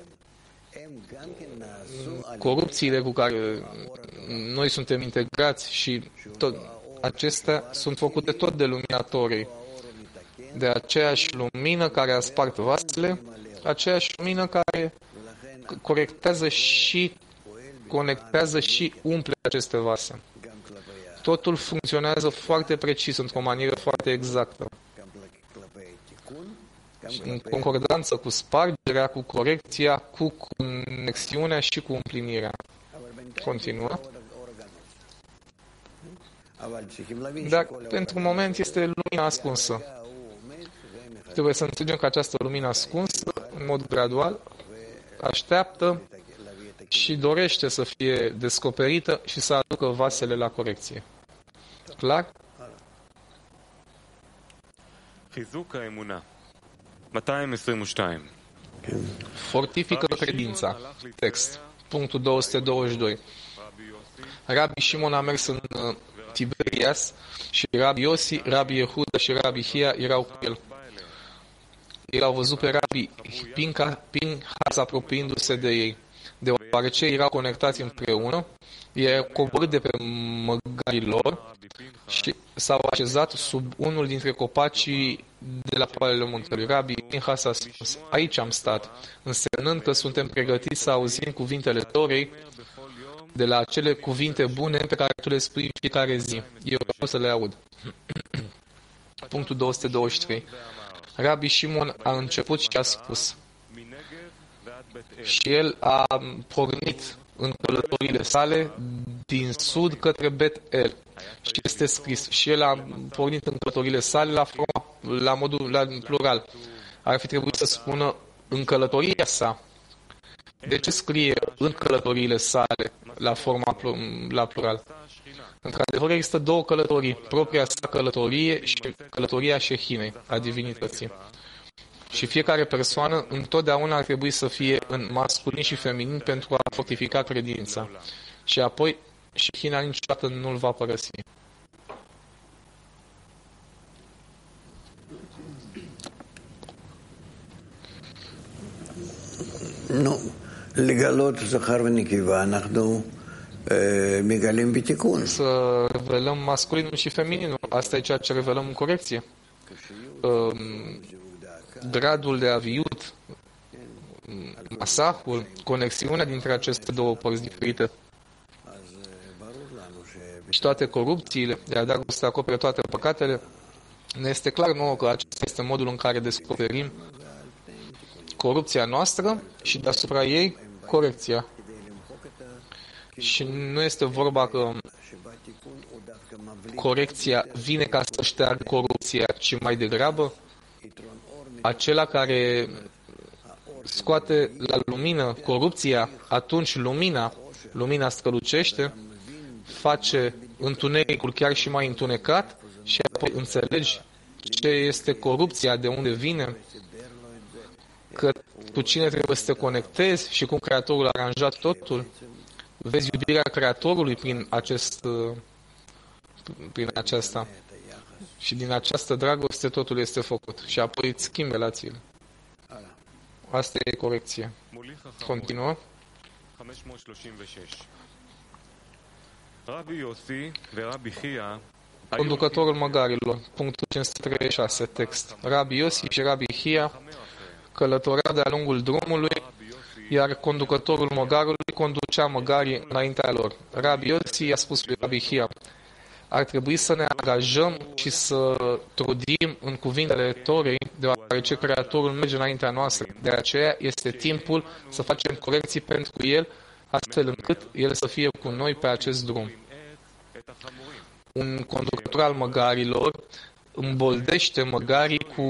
corupțiile cu care noi suntem integrați și tot acestea sunt făcute tot de lumina Torei. De aceeași lumină care a spart vasele, aceeași lumină care corectează și conectează și umple aceste vase. Totul funcționează foarte precis, într-o manieră foarte exactă. În concordanță cu spargerea, cu corecția, cu conexiunea și cu împlinirea. Continuă. Dar pentru moment este lumina ascunsă. Trebuie să înțelegem că această lumină ascunsă, în mod gradual, așteaptă și dorește să fie descoperită și să aducă vasele la corecție. Clar? Fortifică credința. Text. Punctul 222. Rabbi Shimon a mers în Tiberias și Rabbi Yossi, Rabbi Yehuda și Rabbi Hia erau cu el. Ei l-au văzut pe Rabbi Pinhas apropiindu-se de ei. Deoarece erau conectați împreună, ei au coborât de pe măgarii lor și s-au așezat sub unul dintre copacii de la poalele muntelui. Rabbi Pinhas a spus: aici am stat, însemnând că suntem pregătiți să auzim cuvintele Torei de la acele cuvinte bune pe care tu le spui în fiecare zi. Eu vreau să le aud. Punctul 223. Rabbi Shimon a început și a spus. Și el a pornit în călătorile sale din sud către Bet-El. Și este scris. Și el a pornit în călătorile sale la plural. Ar fi trebuit să spună în călătoria sa. De ce scrie în călătoriile sale la forma la plural. Într-adevăr, există două călătorii, propria sa călătorie și călătoria Shehinei, a divinității. Și fiecare persoană întotdeauna ar trebui să fie în masculin și feminin pentru a fortifica credința. Și apoi Shechina niciodată nu-l va părăsi. נו, לגלות זכר ונקבה, אנחנו מגלים בתיקון. Să revelăm masculinul și femininul. Asta e ceea ce revelăm în corecție. Gradul de aviut, masahul, conexiunea dintre aceste două părți diferite. Și toate corupțiile, iar dragostea acoperă toate păcatele, ne este clar nouă că acesta este modul în care descoperim corupția noastră și deasupra ei corecția. Și nu este vorba că corecția vine ca să șteargă corupția, ci mai degrabă acela care scoate la lumină corupția, atunci lumina strălucește, face întunericul chiar și mai întunecat și apoi înțelegi ce este corupția, de unde vine, că cu cine trebuie să te conectezi și cum Creatorul a aranjat totul. Vezi iubirea Creatorului prin aceasta. Și din această dragoste totul este făcut. Și apoi îți schimbi relațiile. Asta e corecție. Continuă. Conducătorul măgarilor. Punctul 536. Text. Rabbi Yossi și Rabbi Hia călătorea de-a lungul drumului, iar conducătorul măgarului conducea măgarii înaintea lor. Rabbi Yossi i-a spus lui Rabbi Hia: ar trebui să ne angajăm și să trudim în cuvintele Torei, deoarece Creatorul merge înaintea noastră. De aceea este timpul să facem corecții pentru El, astfel încât El să fie cu noi pe acest drum. Un conducător al măgarilor îmboldește măgarii cu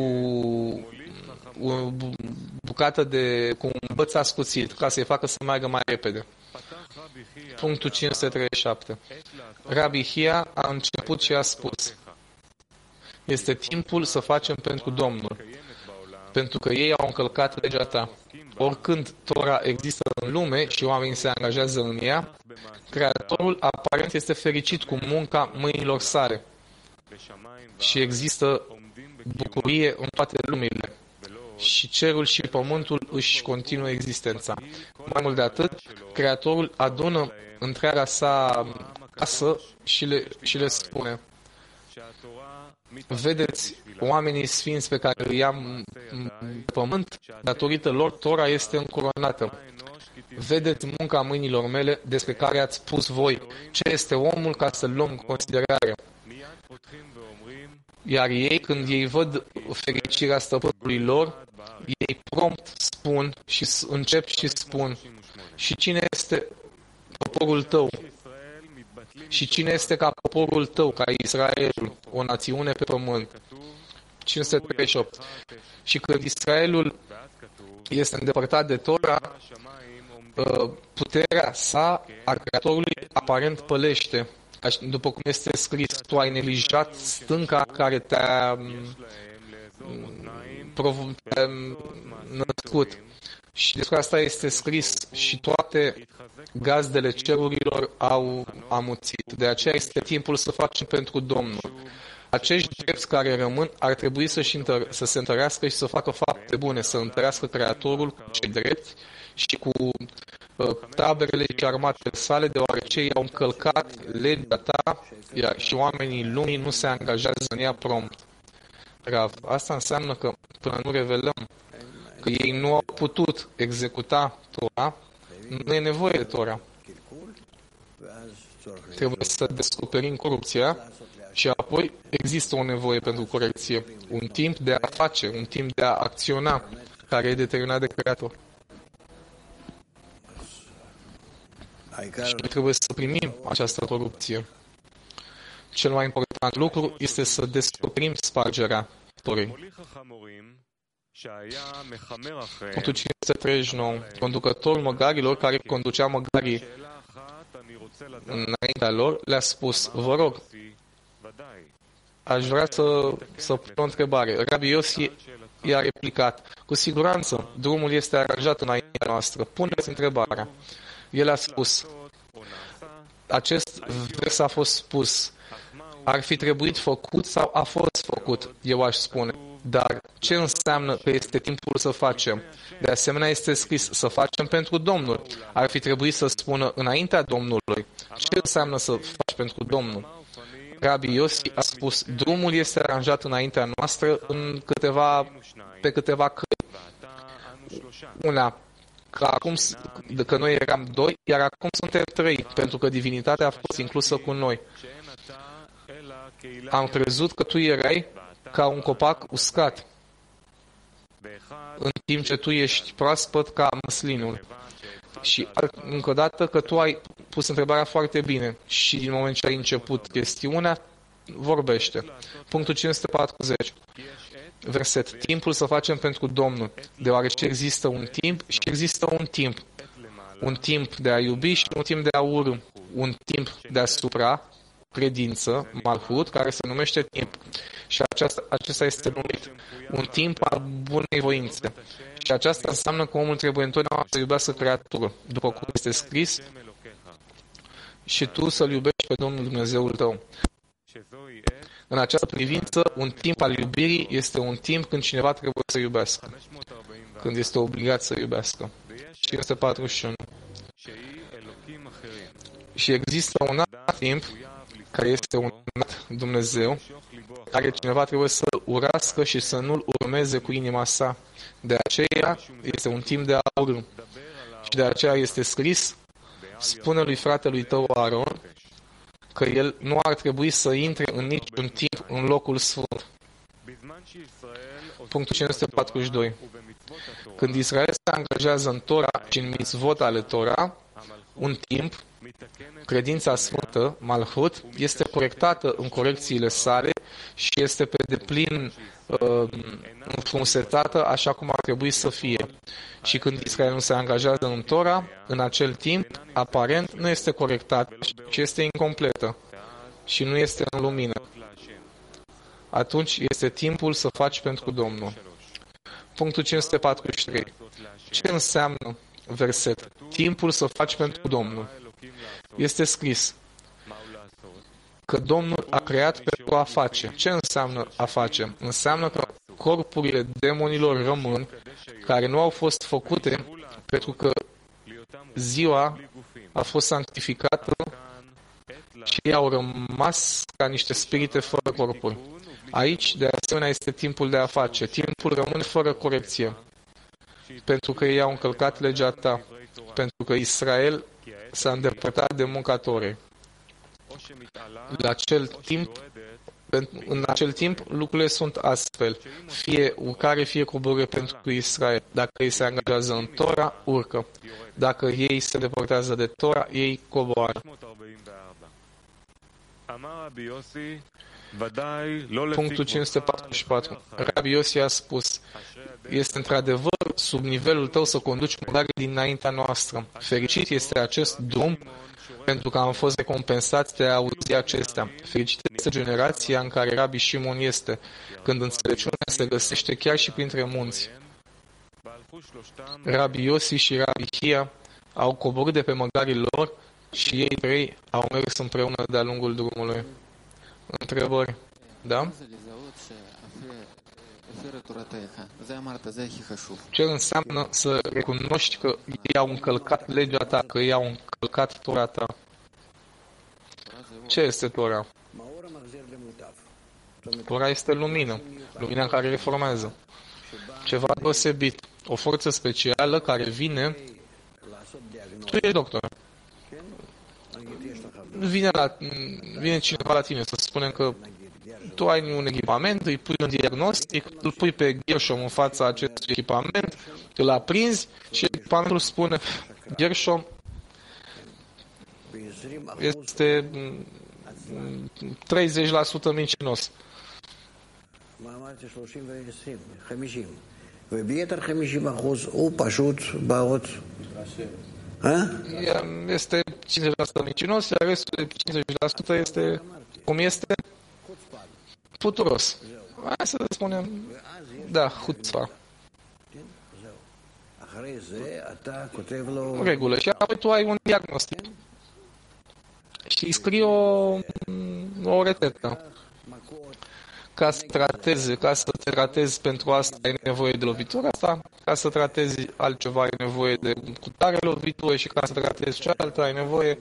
o bucată cu un băț ascuțit, ca să-i facă să meargă mai repede. Punctul 537. Rabbi Hia a început și a spus: este timpul să facem pentru Domnul, pentru că ei au încălcat legea ta. Oricând Tora există în lume și oamenii se angajează în ea, Creatorul aparent este fericit cu munca mâinilor sale și există bucurie în toate lumile. Și cerul și pământul își continuă existența. Mai mult de atât, Creatorul adună întreaga sa casă și le spune: vedeți oamenii sfinți pe care îi am în pământ, datorită lor Tora este încoronată. Vedeți munca mâinilor mele despre care ați spus voi, ce este omul ca să-l luăm în considerare. Iar ei, când ei văd fericirea stăpânului lor, ei prompt spun și încep și spun: și cine este poporul tău? Și cine este ca poporul tău, ca Israelul, o națiune pe pământ? 538. Și când Israelul este îndepărtat de Tora, puterea sa a Creatorului aparent pălește. După cum este scris: tu ai neglijat stânca care te-a născut. Și despre asta este scris: și toate gazdele cerurilor au amuțit. De aceea este timpul să facem pentru Domnul. Acești drepți care rămân ar trebui să se întărească și să facă fapte bune, să întărească Creatorul cu cei drepți și cu taberele și armatele sale, deoarece ei au încălcat legea ta, iar și oamenii lumii nu se angajează în ea prompt. Rav, asta înseamnă că până nu revelăm că ei nu au putut executa Tora, nu e nevoie de Tora. Trebuie să descoperim corupția și apoi există o nevoie pentru corecție. Un timp de a face, un timp de a acționa, care e determinat de Creator. Și trebuie să primim această corupție. Cel mai important lucru este să descoperim spargerea Torei. Punctul 539. Conducătorul măgarilor care conducea măgarii înaintea lor, le-a spus, vă rog, aș vrea să pun o întrebare. Rabbi Yossi i-a replicat, cu siguranță, drumul este aranjat înaintea noastră. Puneți întrebarea. El a spus, acest vers a fost spus, ar fi trebuit făcut sau a fost făcut, eu aș spune. Dar ce înseamnă că este timpul să facem? De asemenea este scris să facem pentru Domnul. Ar fi trebuit să spună înaintea Domnului. Ce înseamnă să faci pentru Domnul? Rabbi Yossi a spus, drumul este aranjat înaintea noastră pe câteva căi. Una, că noi eram 2, iar acum suntem 3, pentru că divinitatea a fost inclusă cu noi. Am crezut că tu erai ca un copac uscat, în timp ce tu ești proaspăt ca măslinul. Și încă o dată că tu ai pus întrebarea foarte bine și din moment ce ai început chestiunea, vorbește. Punctul 540. Verset. Timpul să facem pentru Domnul, deoarece există un timp și există un timp. Un timp de a iubi și un timp de a urâ. Un timp deasupra, credință, malhut, care se numește timp. Și acesta este numit un timp al bunei voințe. Și aceasta înseamnă că omul trebuie întotdeauna să iubească Creatorul, după cum este scris, și tu să-L iubești pe Domnul Dumnezeul tău. În această privință, un timp al iubirii este un timp când cineva trebuie să iubească, când este obligat să iubească. 541. Și există un alt timp care este un alt Dumnezeu, care cineva trebuie să urască și să nu-L urmeze cu inima sa. De aceea este un timp de a urâ. Și de aceea este scris, spune lui fratelui tău Aaron, că el nu ar trebui să intre în niciun timp în locul sfânt. Punctul 542. Când Israel se angajează în Tora și în mitzvot ale Tora, un timp, credința sfântă, Malhut, este corectată în corecțiile sale și este pe deplin înfrumusetată așa cum ar trebui să fie. Și când Israel nu se angajează în Tora, în acel timp, aparent, nu este corectată, ci este incompletă și nu este în lumină. Atunci este timpul să faci pentru Domnul. Punctul 543. Ce înseamnă verset? Timpul să faci pentru Domnul. Este scris că Domnul a creat pentru a face. Ce înseamnă a face? Înseamnă că corpurile demonilor rămân, care nu au fost făcute pentru că ziua a fost sanctificată și ei au rămas ca niște spirite fără corpuri. Aici, de asemenea, este timpul de a face. Timpul rămâne fără corecție, pentru că ei au încălcat legea ta, pentru că Israel s-a îndepărtat de munca Torei. În acel timp, lucrurile sunt astfel. Fie urcare, fie coborâre pentru Israel. Dacă ei se angajează în Tora, urcă. Dacă ei se depărtează de Tora, ei coboară. Punctul 544. Rabbi Yossi a spus, este într-adevăr sub nivelul tău să conduci mâncare dinaintea noastră. Fericit este acest drum pentru că am fost recompensați de a auzi acestea. Fericit este generația în care Rabbi Shimon este, când înțelepciunea se găsește chiar și printre munți. Rabbi Yossi și Rabbi Chia au coborât de pe măgarii lor și ei trei au mers împreună de-a lungul drumului. Întrebări? Da? Ce înseamnă să recunoști că ei au încălcat legea ta, că ei au încălcat Tora ta? Ce este Tora? Tora este lumină, lumina care reformează. Ceva deosebit, o forță specială care vine. Tu ești doctor. Vine cineva la tine să spunem că tu ai un echipament, îi pui un diagnostic, îl pui pe Gershom în fața acestui echipament, îl aprinzi și echipamentul spune Gershom este 30% mincinos. Este 50% mincinos, iar restul de 50% este, cum este, puturos. Hai să spunem, da, hutzpa. În regulă. Și apoi tu ai un diagnostic. Și îi scrii o rețetă. Ca să te tratezi pentru asta ai nevoie de lovitura asta, ca să tratezi altceva ai nevoie de cutare lovitură și ca să tratezi cealaltă ai nevoie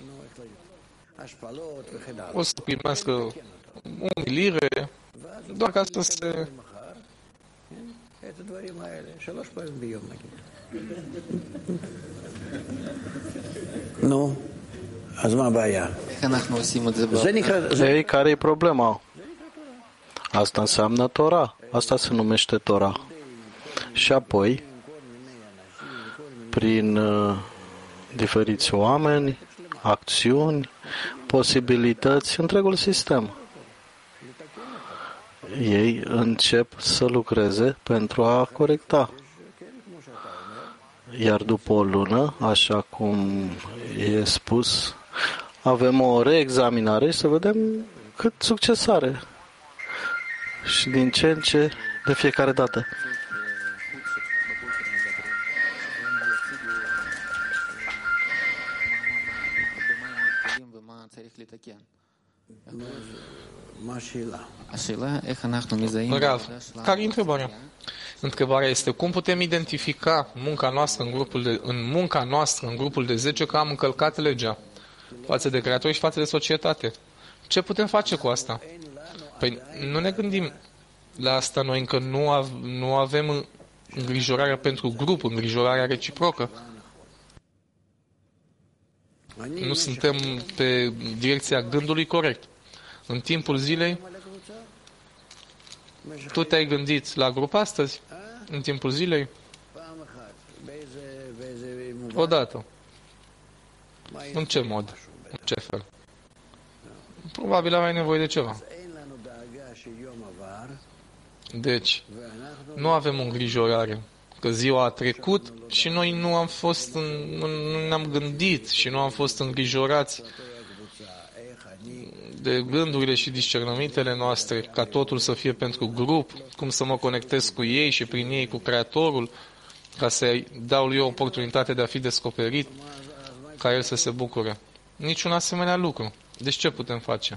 o să primească umilire, doar ca să se... Nu, אז מה הבעיה? איך אנחנו עושים את זה? זה נקרא... Ei, care e problema? Asta înseamnă Tora. Asta se numește Tora. Și apoi, prin diferiți oameni, acțiuni, posibilități, întregul sistem. Ei încep să lucreze pentru a corecta. Iar după o lună, așa cum e spus, avem o reexaminare și să vedem cât succes are. Și din ce în ce, de fiecare dată. Rav, care e întrebarea? Întrebarea este cum putem identifica munca noastră în grupul de 10 că am încălcat legea față de Creator și față de societate. Ce putem face cu asta? Păi nu ne gândim la asta noi încă nu avem îngrijorarea pentru grup, îngrijorarea reciprocă. Nu suntem pe direcția gândului corect. În timpul zilei, tu te-ai gândit la grup astăzi? În timpul zilei? Odată. În ce mod? În ce fel? Probabil aveai nevoie de ceva. Deci, nu avem îngrijorare că ziua a trecut și noi nu ne-am gândit și nu am fost îngrijorați de gândurile și discernamentele noastre, ca totul să fie pentru grup, cum să mă conectez cu ei și prin ei cu Creatorul, ca să-i dau lui o oportunitate de a fi descoperit, ca el să se bucure. Niciun asemenea lucru. Deci ce putem face?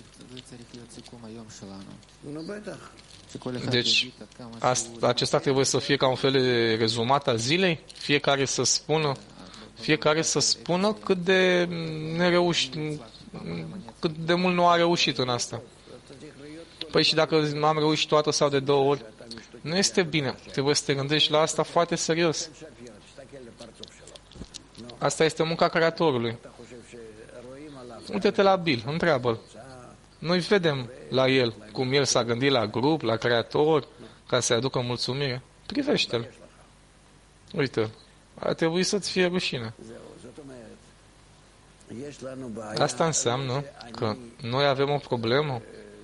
Deci, acesta trebuie să fie ca un fel de rezumat al zilei? Fiecare să spună cât de mult nu a reușit în asta. Păi și dacă am reușit toată sau de 2 ori, nu este bine. Trebuie să te gândești la asta foarte serios. Asta este munca Creatorului. Uite-te la Bill, întreabă-l. Noi vedem la el cum el s-a gândit la grup, la Creator, ca să-i aducă mulțumire. Privește-l. Uite, ar trebui să-ți fie rușine. Asta înseamnă că noi avem o problemă.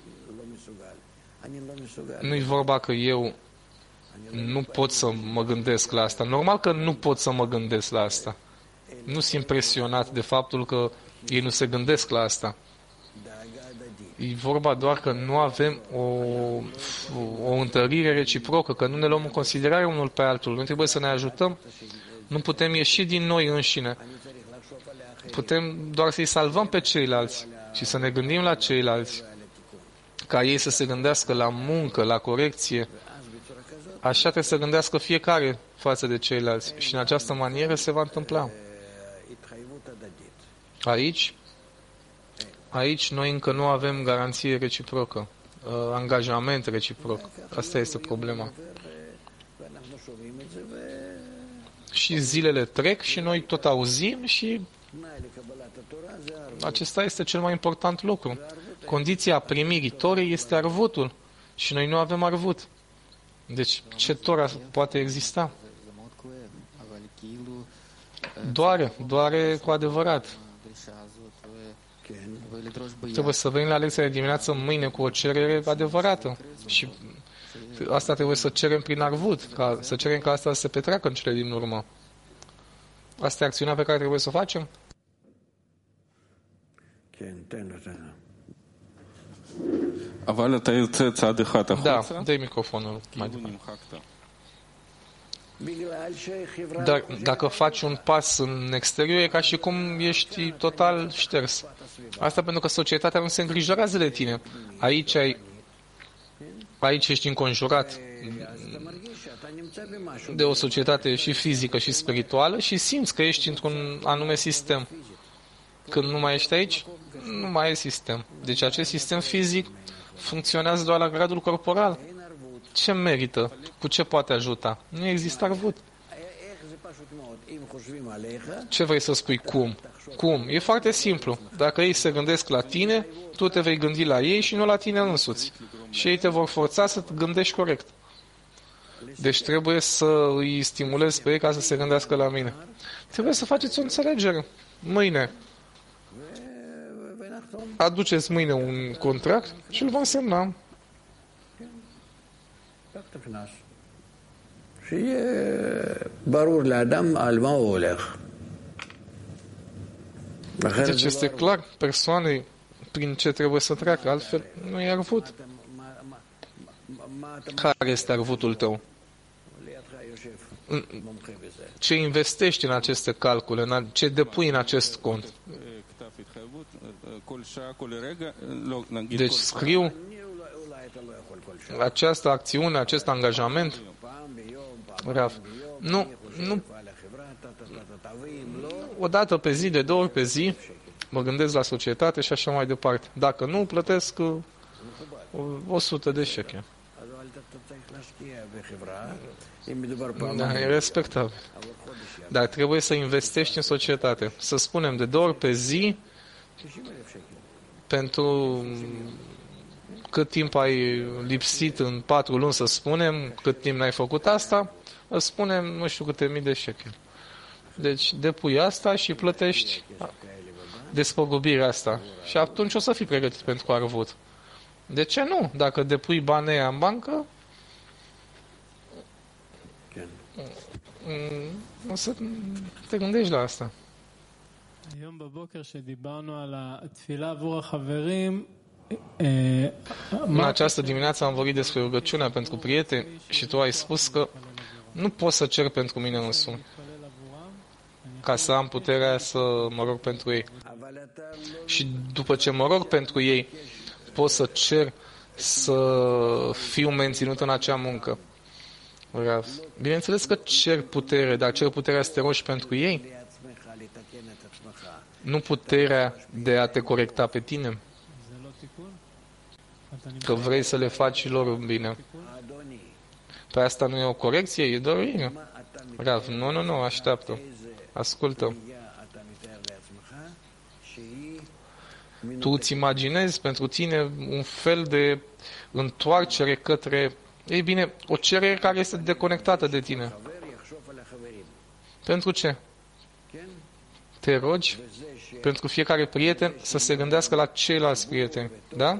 Nu-i vorba că eu nu pot să mă gândesc la asta. Normal că nu pot să mă gândesc la asta. Nu sunt impresionat de faptul că ei nu se gândesc la asta. E vorba doar că nu avem o întărire reciprocă, că nu ne luăm în considerare unul pe altul. Noi trebuie să ne ajutăm. Nu putem ieși din noi înșine. Putem doar să-i salvăm pe ceilalți și să ne gândim la ceilalți, ca ei să se gândească la muncă, la corecție. Așa trebuie să gândească fiecare față de ceilalți și în această manieră se va întâmpla. Aici noi încă nu avem garanție reciprocă, angajament reciproc. Asta este problema. Și zilele trec și noi tot auzim și acesta este cel mai important lucru. Condiția primirii Torei este arvutul și noi nu avem arvut. Deci ce Tora poate exista? Doare cu adevărat. Trebuie să venim la lecția de dimineață mâine cu o cerere adevărată. Și asta trebuie să cerem prin arvut, să cerem ca asta să se petreacă în cele din urmă. Asta e acțiunea pe care trebuie să o facem? אבל אתה יוצא צעד אחד Da, החוצה, dă microfonul mai כאילו departe. נמחקת. Dar dacă faci un pas în exterior, e ca și cum ești total șters. Asta pentru că societatea nu se îngrijorează de tine. Aici ești înconjurat de o societate și fizică și spirituală și simți că ești într-un anume sistem. Când nu mai ești aici, nu mai e sistem. Deci acest sistem fizic funcționează doar la gradul corporal. Ce merită? Cu ce poate ajuta? Nu există arvut. Ce vrei să spui? Cum? Cum? E foarte simplu. Dacă ei se gândesc la tine, tu te vei gândi la ei și nu la tine însuți. Și ei te vor forța să te gândești corect. Deci trebuie să îi stimulezi pe ei ca să se gândească la mine. Trebuie să faceți o înțelegere. Mâine. Aduceți mâine un contract și îl vom semna. שיהיה ברור לאדם על מה הוא הולך. Deci este clar persoanei prin ce trebuie să treacă, altfel nu e arvut. Care este arvutul tău? Ce investești în aceste calcule, ce depui în acest cont? Deci scriu această acțiune, acest angajament. Rav, nu, o dată pe zi, de 2 ori pe zi, mă gândesc la societate și așa mai departe. Dacă nu, plătesc 100 de shekel. Da, e respectabil. Dar trebuie să investești în societate. Să spunem, de 2 ori pe zi, pentru cât timp ai lipsit în 4 luni, să spunem, cât timp n-ai făcut asta, îți spunem nu știu câte mii de shekel. Deci depui asta și plătești despăgubirea asta. Și atunci o să fii pregătit pentru arvut. De ce nu? Dacă depui banii aia în bancă, o să te gândești la asta. În această dimineață am vorbit despre rugăciunea pentru prieteni și tu ai spus că nu pot să cer pentru mine însumi, ca să am puterea să mă rog pentru ei. Și după ce mă rog pentru ei, pot să cer să fiu menținut în acea muncă. Bineînțeles că cer putere, dar cer puterea să te rogi pentru ei, nu puterea de a te corecta pe tine. Că vrei să le faci lor bine. Pe asta nu e o corecție, e dorință. Rav, nu, așteaptă. Ascultă. Tu îți imaginezi pentru tine un fel de întoarcere către, ei bine, o cerere care este deconectată de tine. Pentru ce? Te rogi pentru fiecare prieten să se gândească la ceilalți prieteni, da?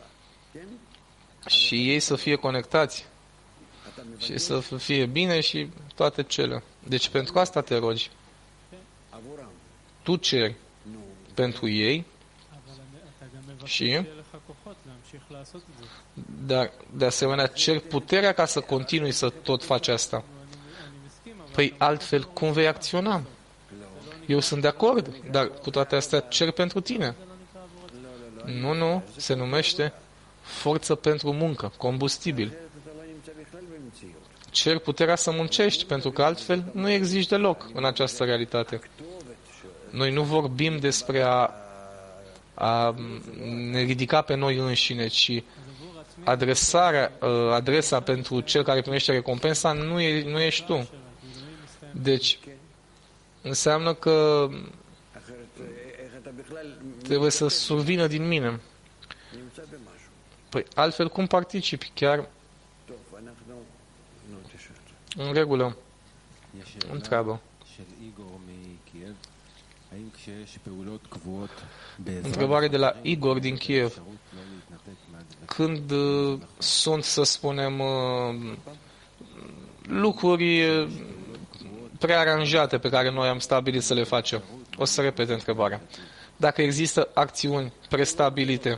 Și ei să fie conectați și să fie bine și toate cele. Deci pentru asta te rogi. Tu ceri pentru ei și dar de asemenea cer puterea ca să continui să tot faci asta. Păi altfel cum vei acționa? Eu sunt de acord, dar cu toate astea cer pentru tine. Nu, se numește forță pentru muncă, combustibil. Cer puterea să muncești, pentru că altfel nu există deloc în această realitate. Noi nu vorbim despre a ne ridica pe noi înșine, ci adresa pentru cel care primește recompensa nu ești tu. Deci, înseamnă că trebuie să survină din mine. Păi altfel cum participi? Chiar în regulă. Întreabă. Întrebare de la Igor din Kiev. Când sunt, să spunem, lucruri prearanjate pe care noi am stabilit să le facem? O să repet întrebarea. Dacă există acțiuni prestabilite,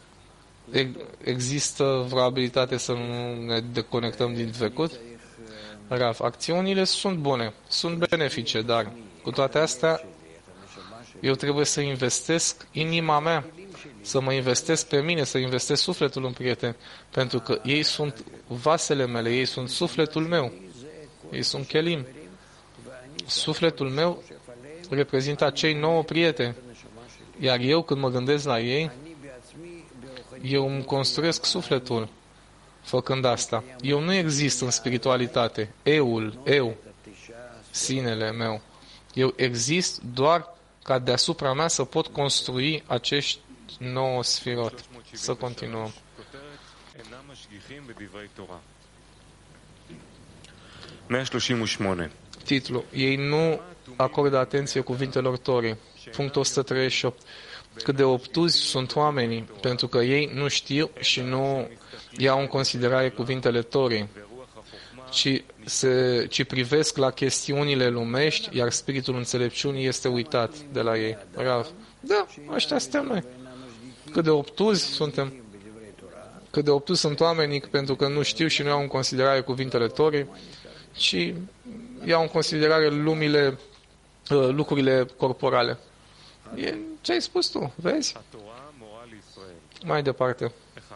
există vreo abilitate să nu ne deconectăm din trecut? Rav, acțiunile sunt bune, sunt benefice, dar cu toate astea eu trebuie să investesc inima mea, să mă investesc pe mine, să investesc sufletul în prieteni, pentru că ei sunt vasele mele, ei sunt sufletul meu, ei sunt chelim. Sufletul meu reprezintă acei 9 prieteni, iar eu când mă gândesc la ei, eu îmi construiesc sufletul făcând asta. Eu nu exist în spiritualitate, eu, sinele meu. Eu exist doar ca deasupra mea să pot construi acești 9 sfirot. Să continuăm. Titlul. Ei nu acordă atenție cuvintelor Torii. Punctul 138. Cât de obtuzi sunt oamenii, pentru că ei nu știu și nu iau în considerare cuvintele Torii, ci privesc la chestiunile lumești, iar spiritul înțelepciunii este uitat de la ei. Rav. Da, ăștia suntem noi. Cât de obtuzi suntem. Cât de obtuzi sunt oamenii, pentru că nu știu și nu iau în considerare cuvintele Torii, ci iau în considerare lucrurile corporale. E ce ai spus tu, vezi? Mai departe.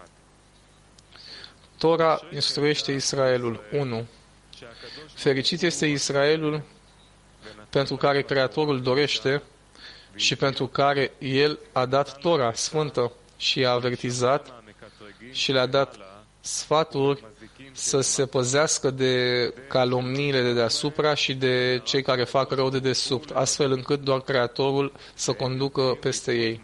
Tora instruiește Israelul. 1. Fericit este Israelul pentru care Creatorul dorește și pentru care El a dat Tora sfântă și i-a avertizat și le-a dat sfaturi să se păzească de calomniile de deasupra și de cei care fac rău de desubt, astfel încât doar Creatorul să conducă peste ei.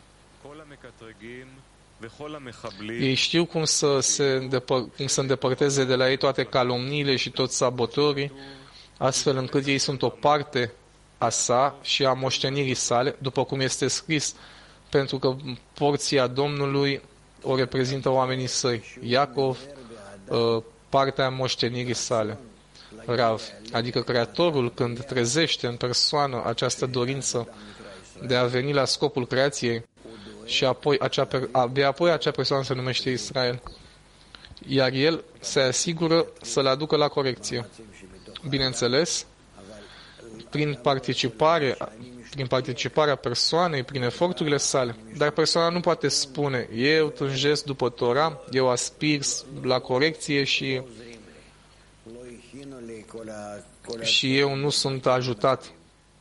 Ei știu cum să îndepărteze de la ei toate calomniile și toți sabotorii, astfel încât ei sunt o parte a sa și a moștenirii sale, după cum este scris, pentru că porția Domnului o reprezintă oamenii săi. Iacov, partea moștenirii sale. Rav, adică Creatorul, când trezește în persoană această dorință de a veni la scopul creației, și abia apoi acea persoană se numește Israel. Iar el se asigură să-l aducă la corecție. Bineînțeles, prin participarea persoanei, prin eforturile sale. Dar persoana nu poate spune, eu tânjesc după Tora, eu aspir la corecție și eu nu sunt ajutat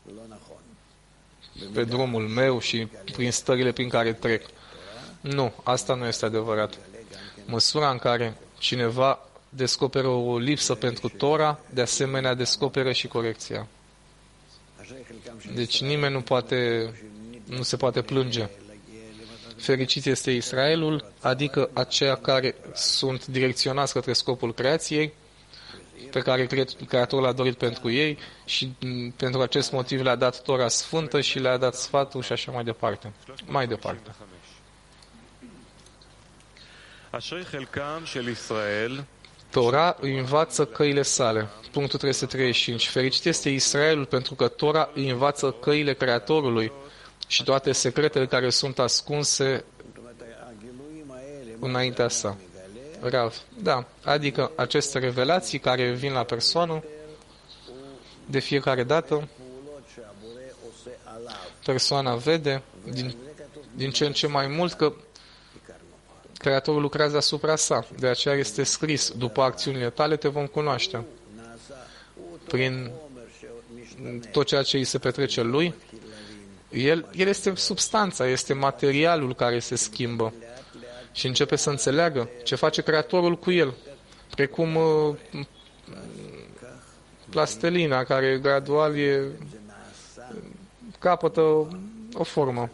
pe drumul meu și prin stările prin care trec. Nu, asta nu este adevărat. Măsura în care cineva descoperă o lipsă pentru Tora, de asemenea descoperă și corecția. Deci nimeni nu se poate plânge. Fericit este Israelul, adică aceia care sunt direcționați către scopul creației, pe care Creatorul l-a dorit pentru ei și pentru acest motiv le-a dat Tora sfântă și le-a dat sfatul și așa mai departe. Mai departe. Tora îi învață căile sale. Punctul 335. Fericit este Israelul pentru că Tora îi învață căile Creatorului și toate secretele care sunt ascunse înaintea sa. Rav. Da, adică aceste revelații care vin la persoană de fiecare dată, persoana vede din ce în ce mai mult că Creatorul lucrează asupra sa. De aceea este scris, după acțiunile tale te vom cunoaște. Prin tot ceea ce îi se petrece lui, el este substanța, este materialul care se schimbă și începe să înțeleagă ce face Creatorul cu el, precum plastelina care gradual capătă o formă.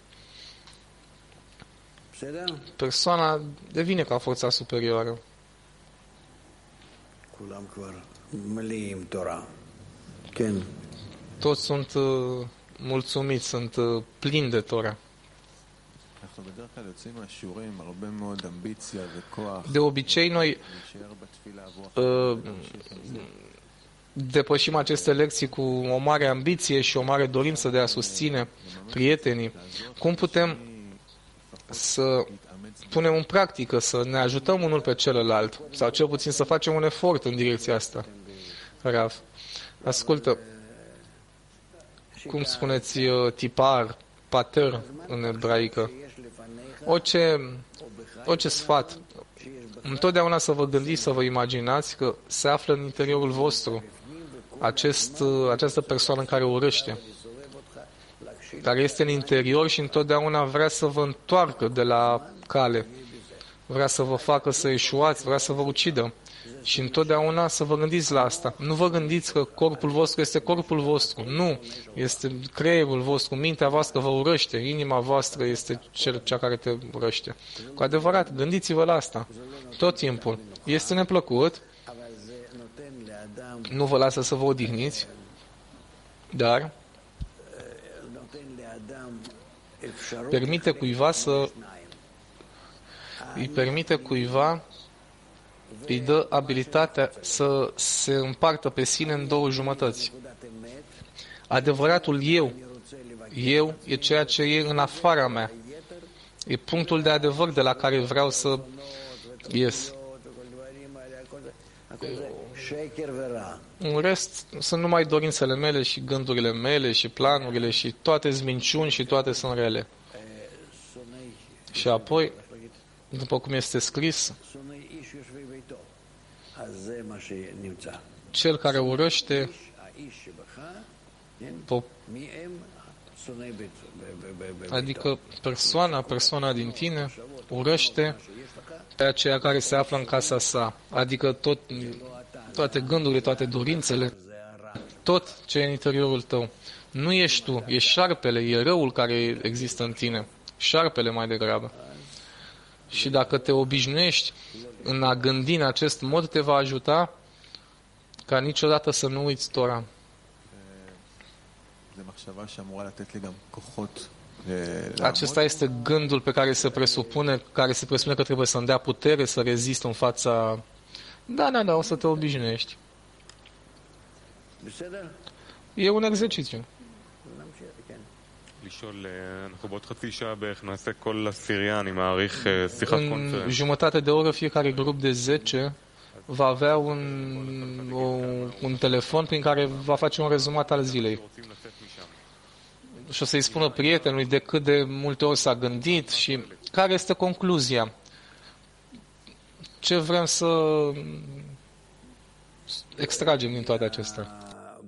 Persoana devine ca forța superioară. Toți sunt mulțumiți, sunt plini de Tora. De obicei noi depășim aceste lecții cu o mare ambiție și o mare dorință de a susține prietenii, cum putem să punem în practică, să ne ajutăm unul pe celălalt, sau cel puțin să facem un efort în direcția asta. Rav, ascultă, cum spuneți tipar, pater în ebraică, orice sfat, întotdeauna să vă gândiți, să vă imaginați că se află în interiorul vostru această persoană care urăște, care este în interior și întotdeauna vrea să vă întoarcă de la cale, vrea să vă facă să eșuați, vrea să vă ucidă. Și întotdeauna să vă gândiți la asta. Nu vă gândiți că corpul vostru este corpul vostru. Nu. Este creierul vostru, mintea voastră vă urăște, inima voastră este cea care te urăște. Cu adevărat, gândiți-vă la asta. Tot timpul. Este neplăcut, nu vă lasă să vă odihniți, dar îi dă abilitatea să se împartă pe sine în două jumătăți. Adevăratul eu e ceea ce e în afara mea. E punctul de adevăr de la care vreau să ies. În rest, sunt numai dorințele mele și gândurile mele și planurile și toate zminciuni și toate sunt rele. Și apoi, după cum este scris, cel care urăște adică persoana din tine urăște pe aceea care se află în casa sa, adică toate gândurile, toate dorințele, tot ce e în interiorul tău. Nu ești tu, e șarpele, e răul care există în tine, șarpele mai degrabă. Și dacă te obișnuiești în a gândi în acest mod, te va ajuta ca niciodată să nu uiți Tora. Acesta este gândul pe care se presupune că trebuie să-mi dea putere să rezist în fața... Da, o să te obișnuiești. E un exercițiu. În jumătate de oră fiecare grup de 10 va avea un telefon prin care va face un rezumat al zilei. Și o să-i spună prietenului de cât de multe ori s-a gândit și care este concluzia. Ce vrem să extragem din toate acestea.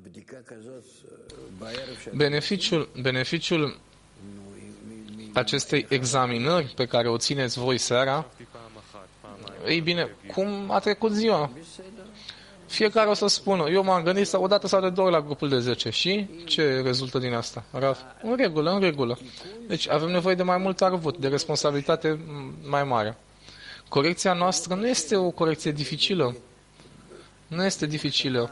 Beneficiul acestei examinări pe care o țineți voi seara, ei bine, cum a trecut ziua? Fiecare o să spună, eu m-am gândit o dată sau de două ori la grupul de 10. Și ce rezultă din asta? Rav? În regulă. Deci avem nevoie de mai mult arvut, de responsabilitate mai mare. Corecția noastră nu este o corecție dificilă. Nu este dificilă.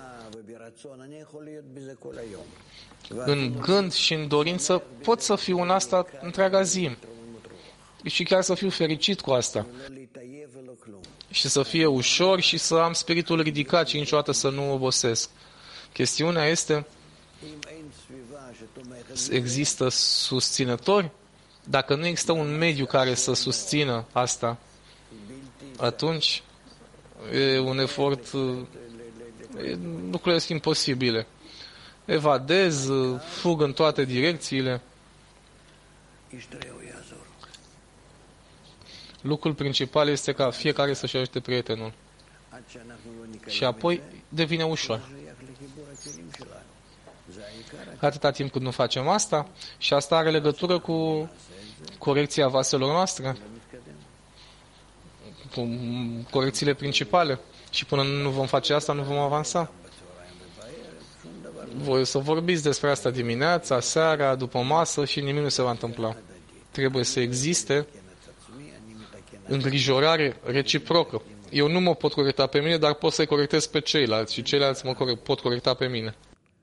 În gând și în dorință pot să fiu în asta întreaga zi. Și chiar să fiu fericit cu asta. Și să fie ușor și să am spiritul ridicat și niciodată să nu obosesc. Chestiunea este, există susținători? Dacă nu există un mediu care să susțină asta, atunci e un efort, lucrurile sunt imposibile. Evadez, fug în toate direcțiile. Lucrul principal este ca fiecare să-și ajute prietenul. Și apoi devine ușor. Atâta timp cât nu facem asta, și asta are legătură cu corecția vaselor noastre, cu corecțiile principale. Și până nu vom face asta, nu vom avansa. Voi să vorbiți despre asta dimineața, seara, după masă și nimic nu se va întâmpla. Trebuie să existe îngrijorare reciprocă. Eu nu mă pot corecta pe mine, dar pot să-i corectez pe ceilalți și ceilalți pot corecta pe mine.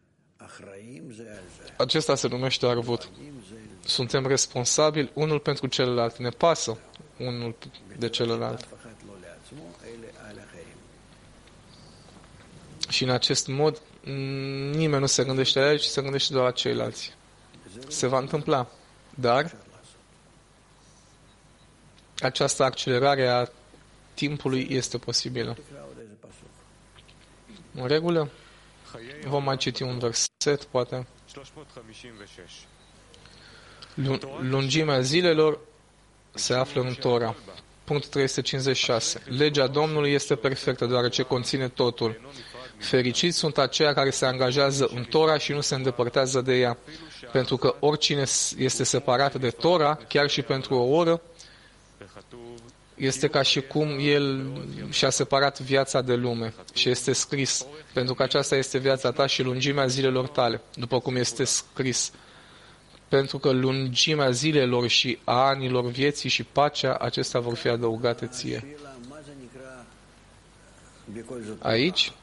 Acesta se numește arvut. Suntem responsabili unul pentru celălalt. Ne pasă unul de celălalt. Și în acest mod nimeni nu se gândește la el, ci se gândește doar la ceilalți. Se va întâmpla. Dar această accelerare a timpului este posibilă. În regulă? Vom mai citi un verset, poate. Lungimea zilelor se află în Tora. Punct 356. Legea Domnului este perfectă, deoarece conține totul. Fericiți sunt aceia care se angajează în Tora și nu se îndepărtează de ea. Pentru că oricine este separat de Tora, chiar și pentru o oră, este ca și cum el și-a separat viața de lume. Și este scris, pentru că aceasta este viața ta și lungimea zilelor tale, după cum este scris. Pentru că lungimea zilelor și a anilor vieții și pacea, acestea vor fi adăugate ție. Aici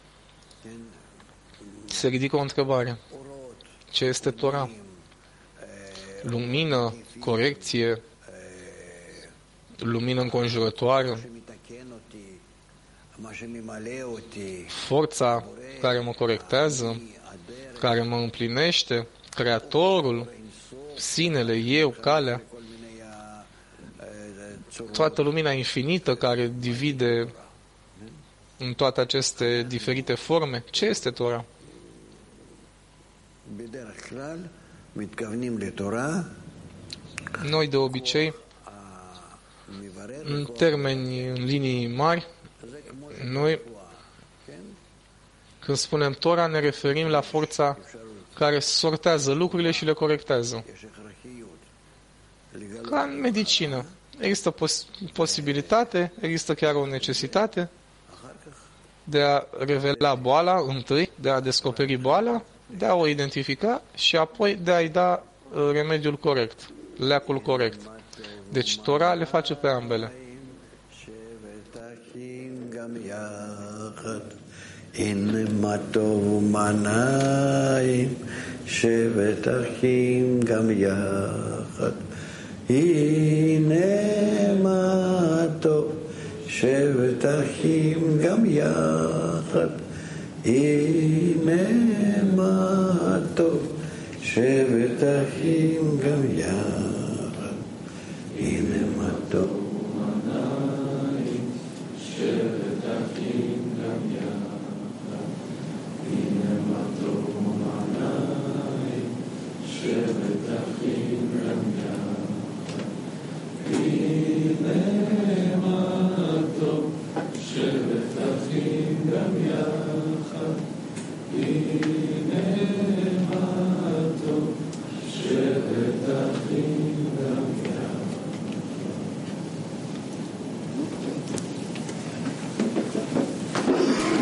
se ridică o întrebare. Ce este Tora? Lumină, corecție, lumină înconjurătoare, forța care mă corectează, care mă împlinește, Creatorul, sinele, eu, calea, toată lumina infinită care divide în toate aceste diferite forme. Ce este Tora? Noi, de obicei, în termeni, în linii mari, noi, când spunem Tora, ne referim la forța care sortează lucrurile și le corectează. Ca în medicină. Există posibilitate, există chiar o necesitate de a revela boala întâi, de a descoperi boala, de a o identifica și apoi de a-i da remediul corect, leacul corect. Deci Tora le face pe ambele. In matov manayim shevet achim gam yachad. Hine matov shevet achim gam yachad. Hine matov shevet achim gam yachad. Hine matov manayim shevet achim gam yachad. Hine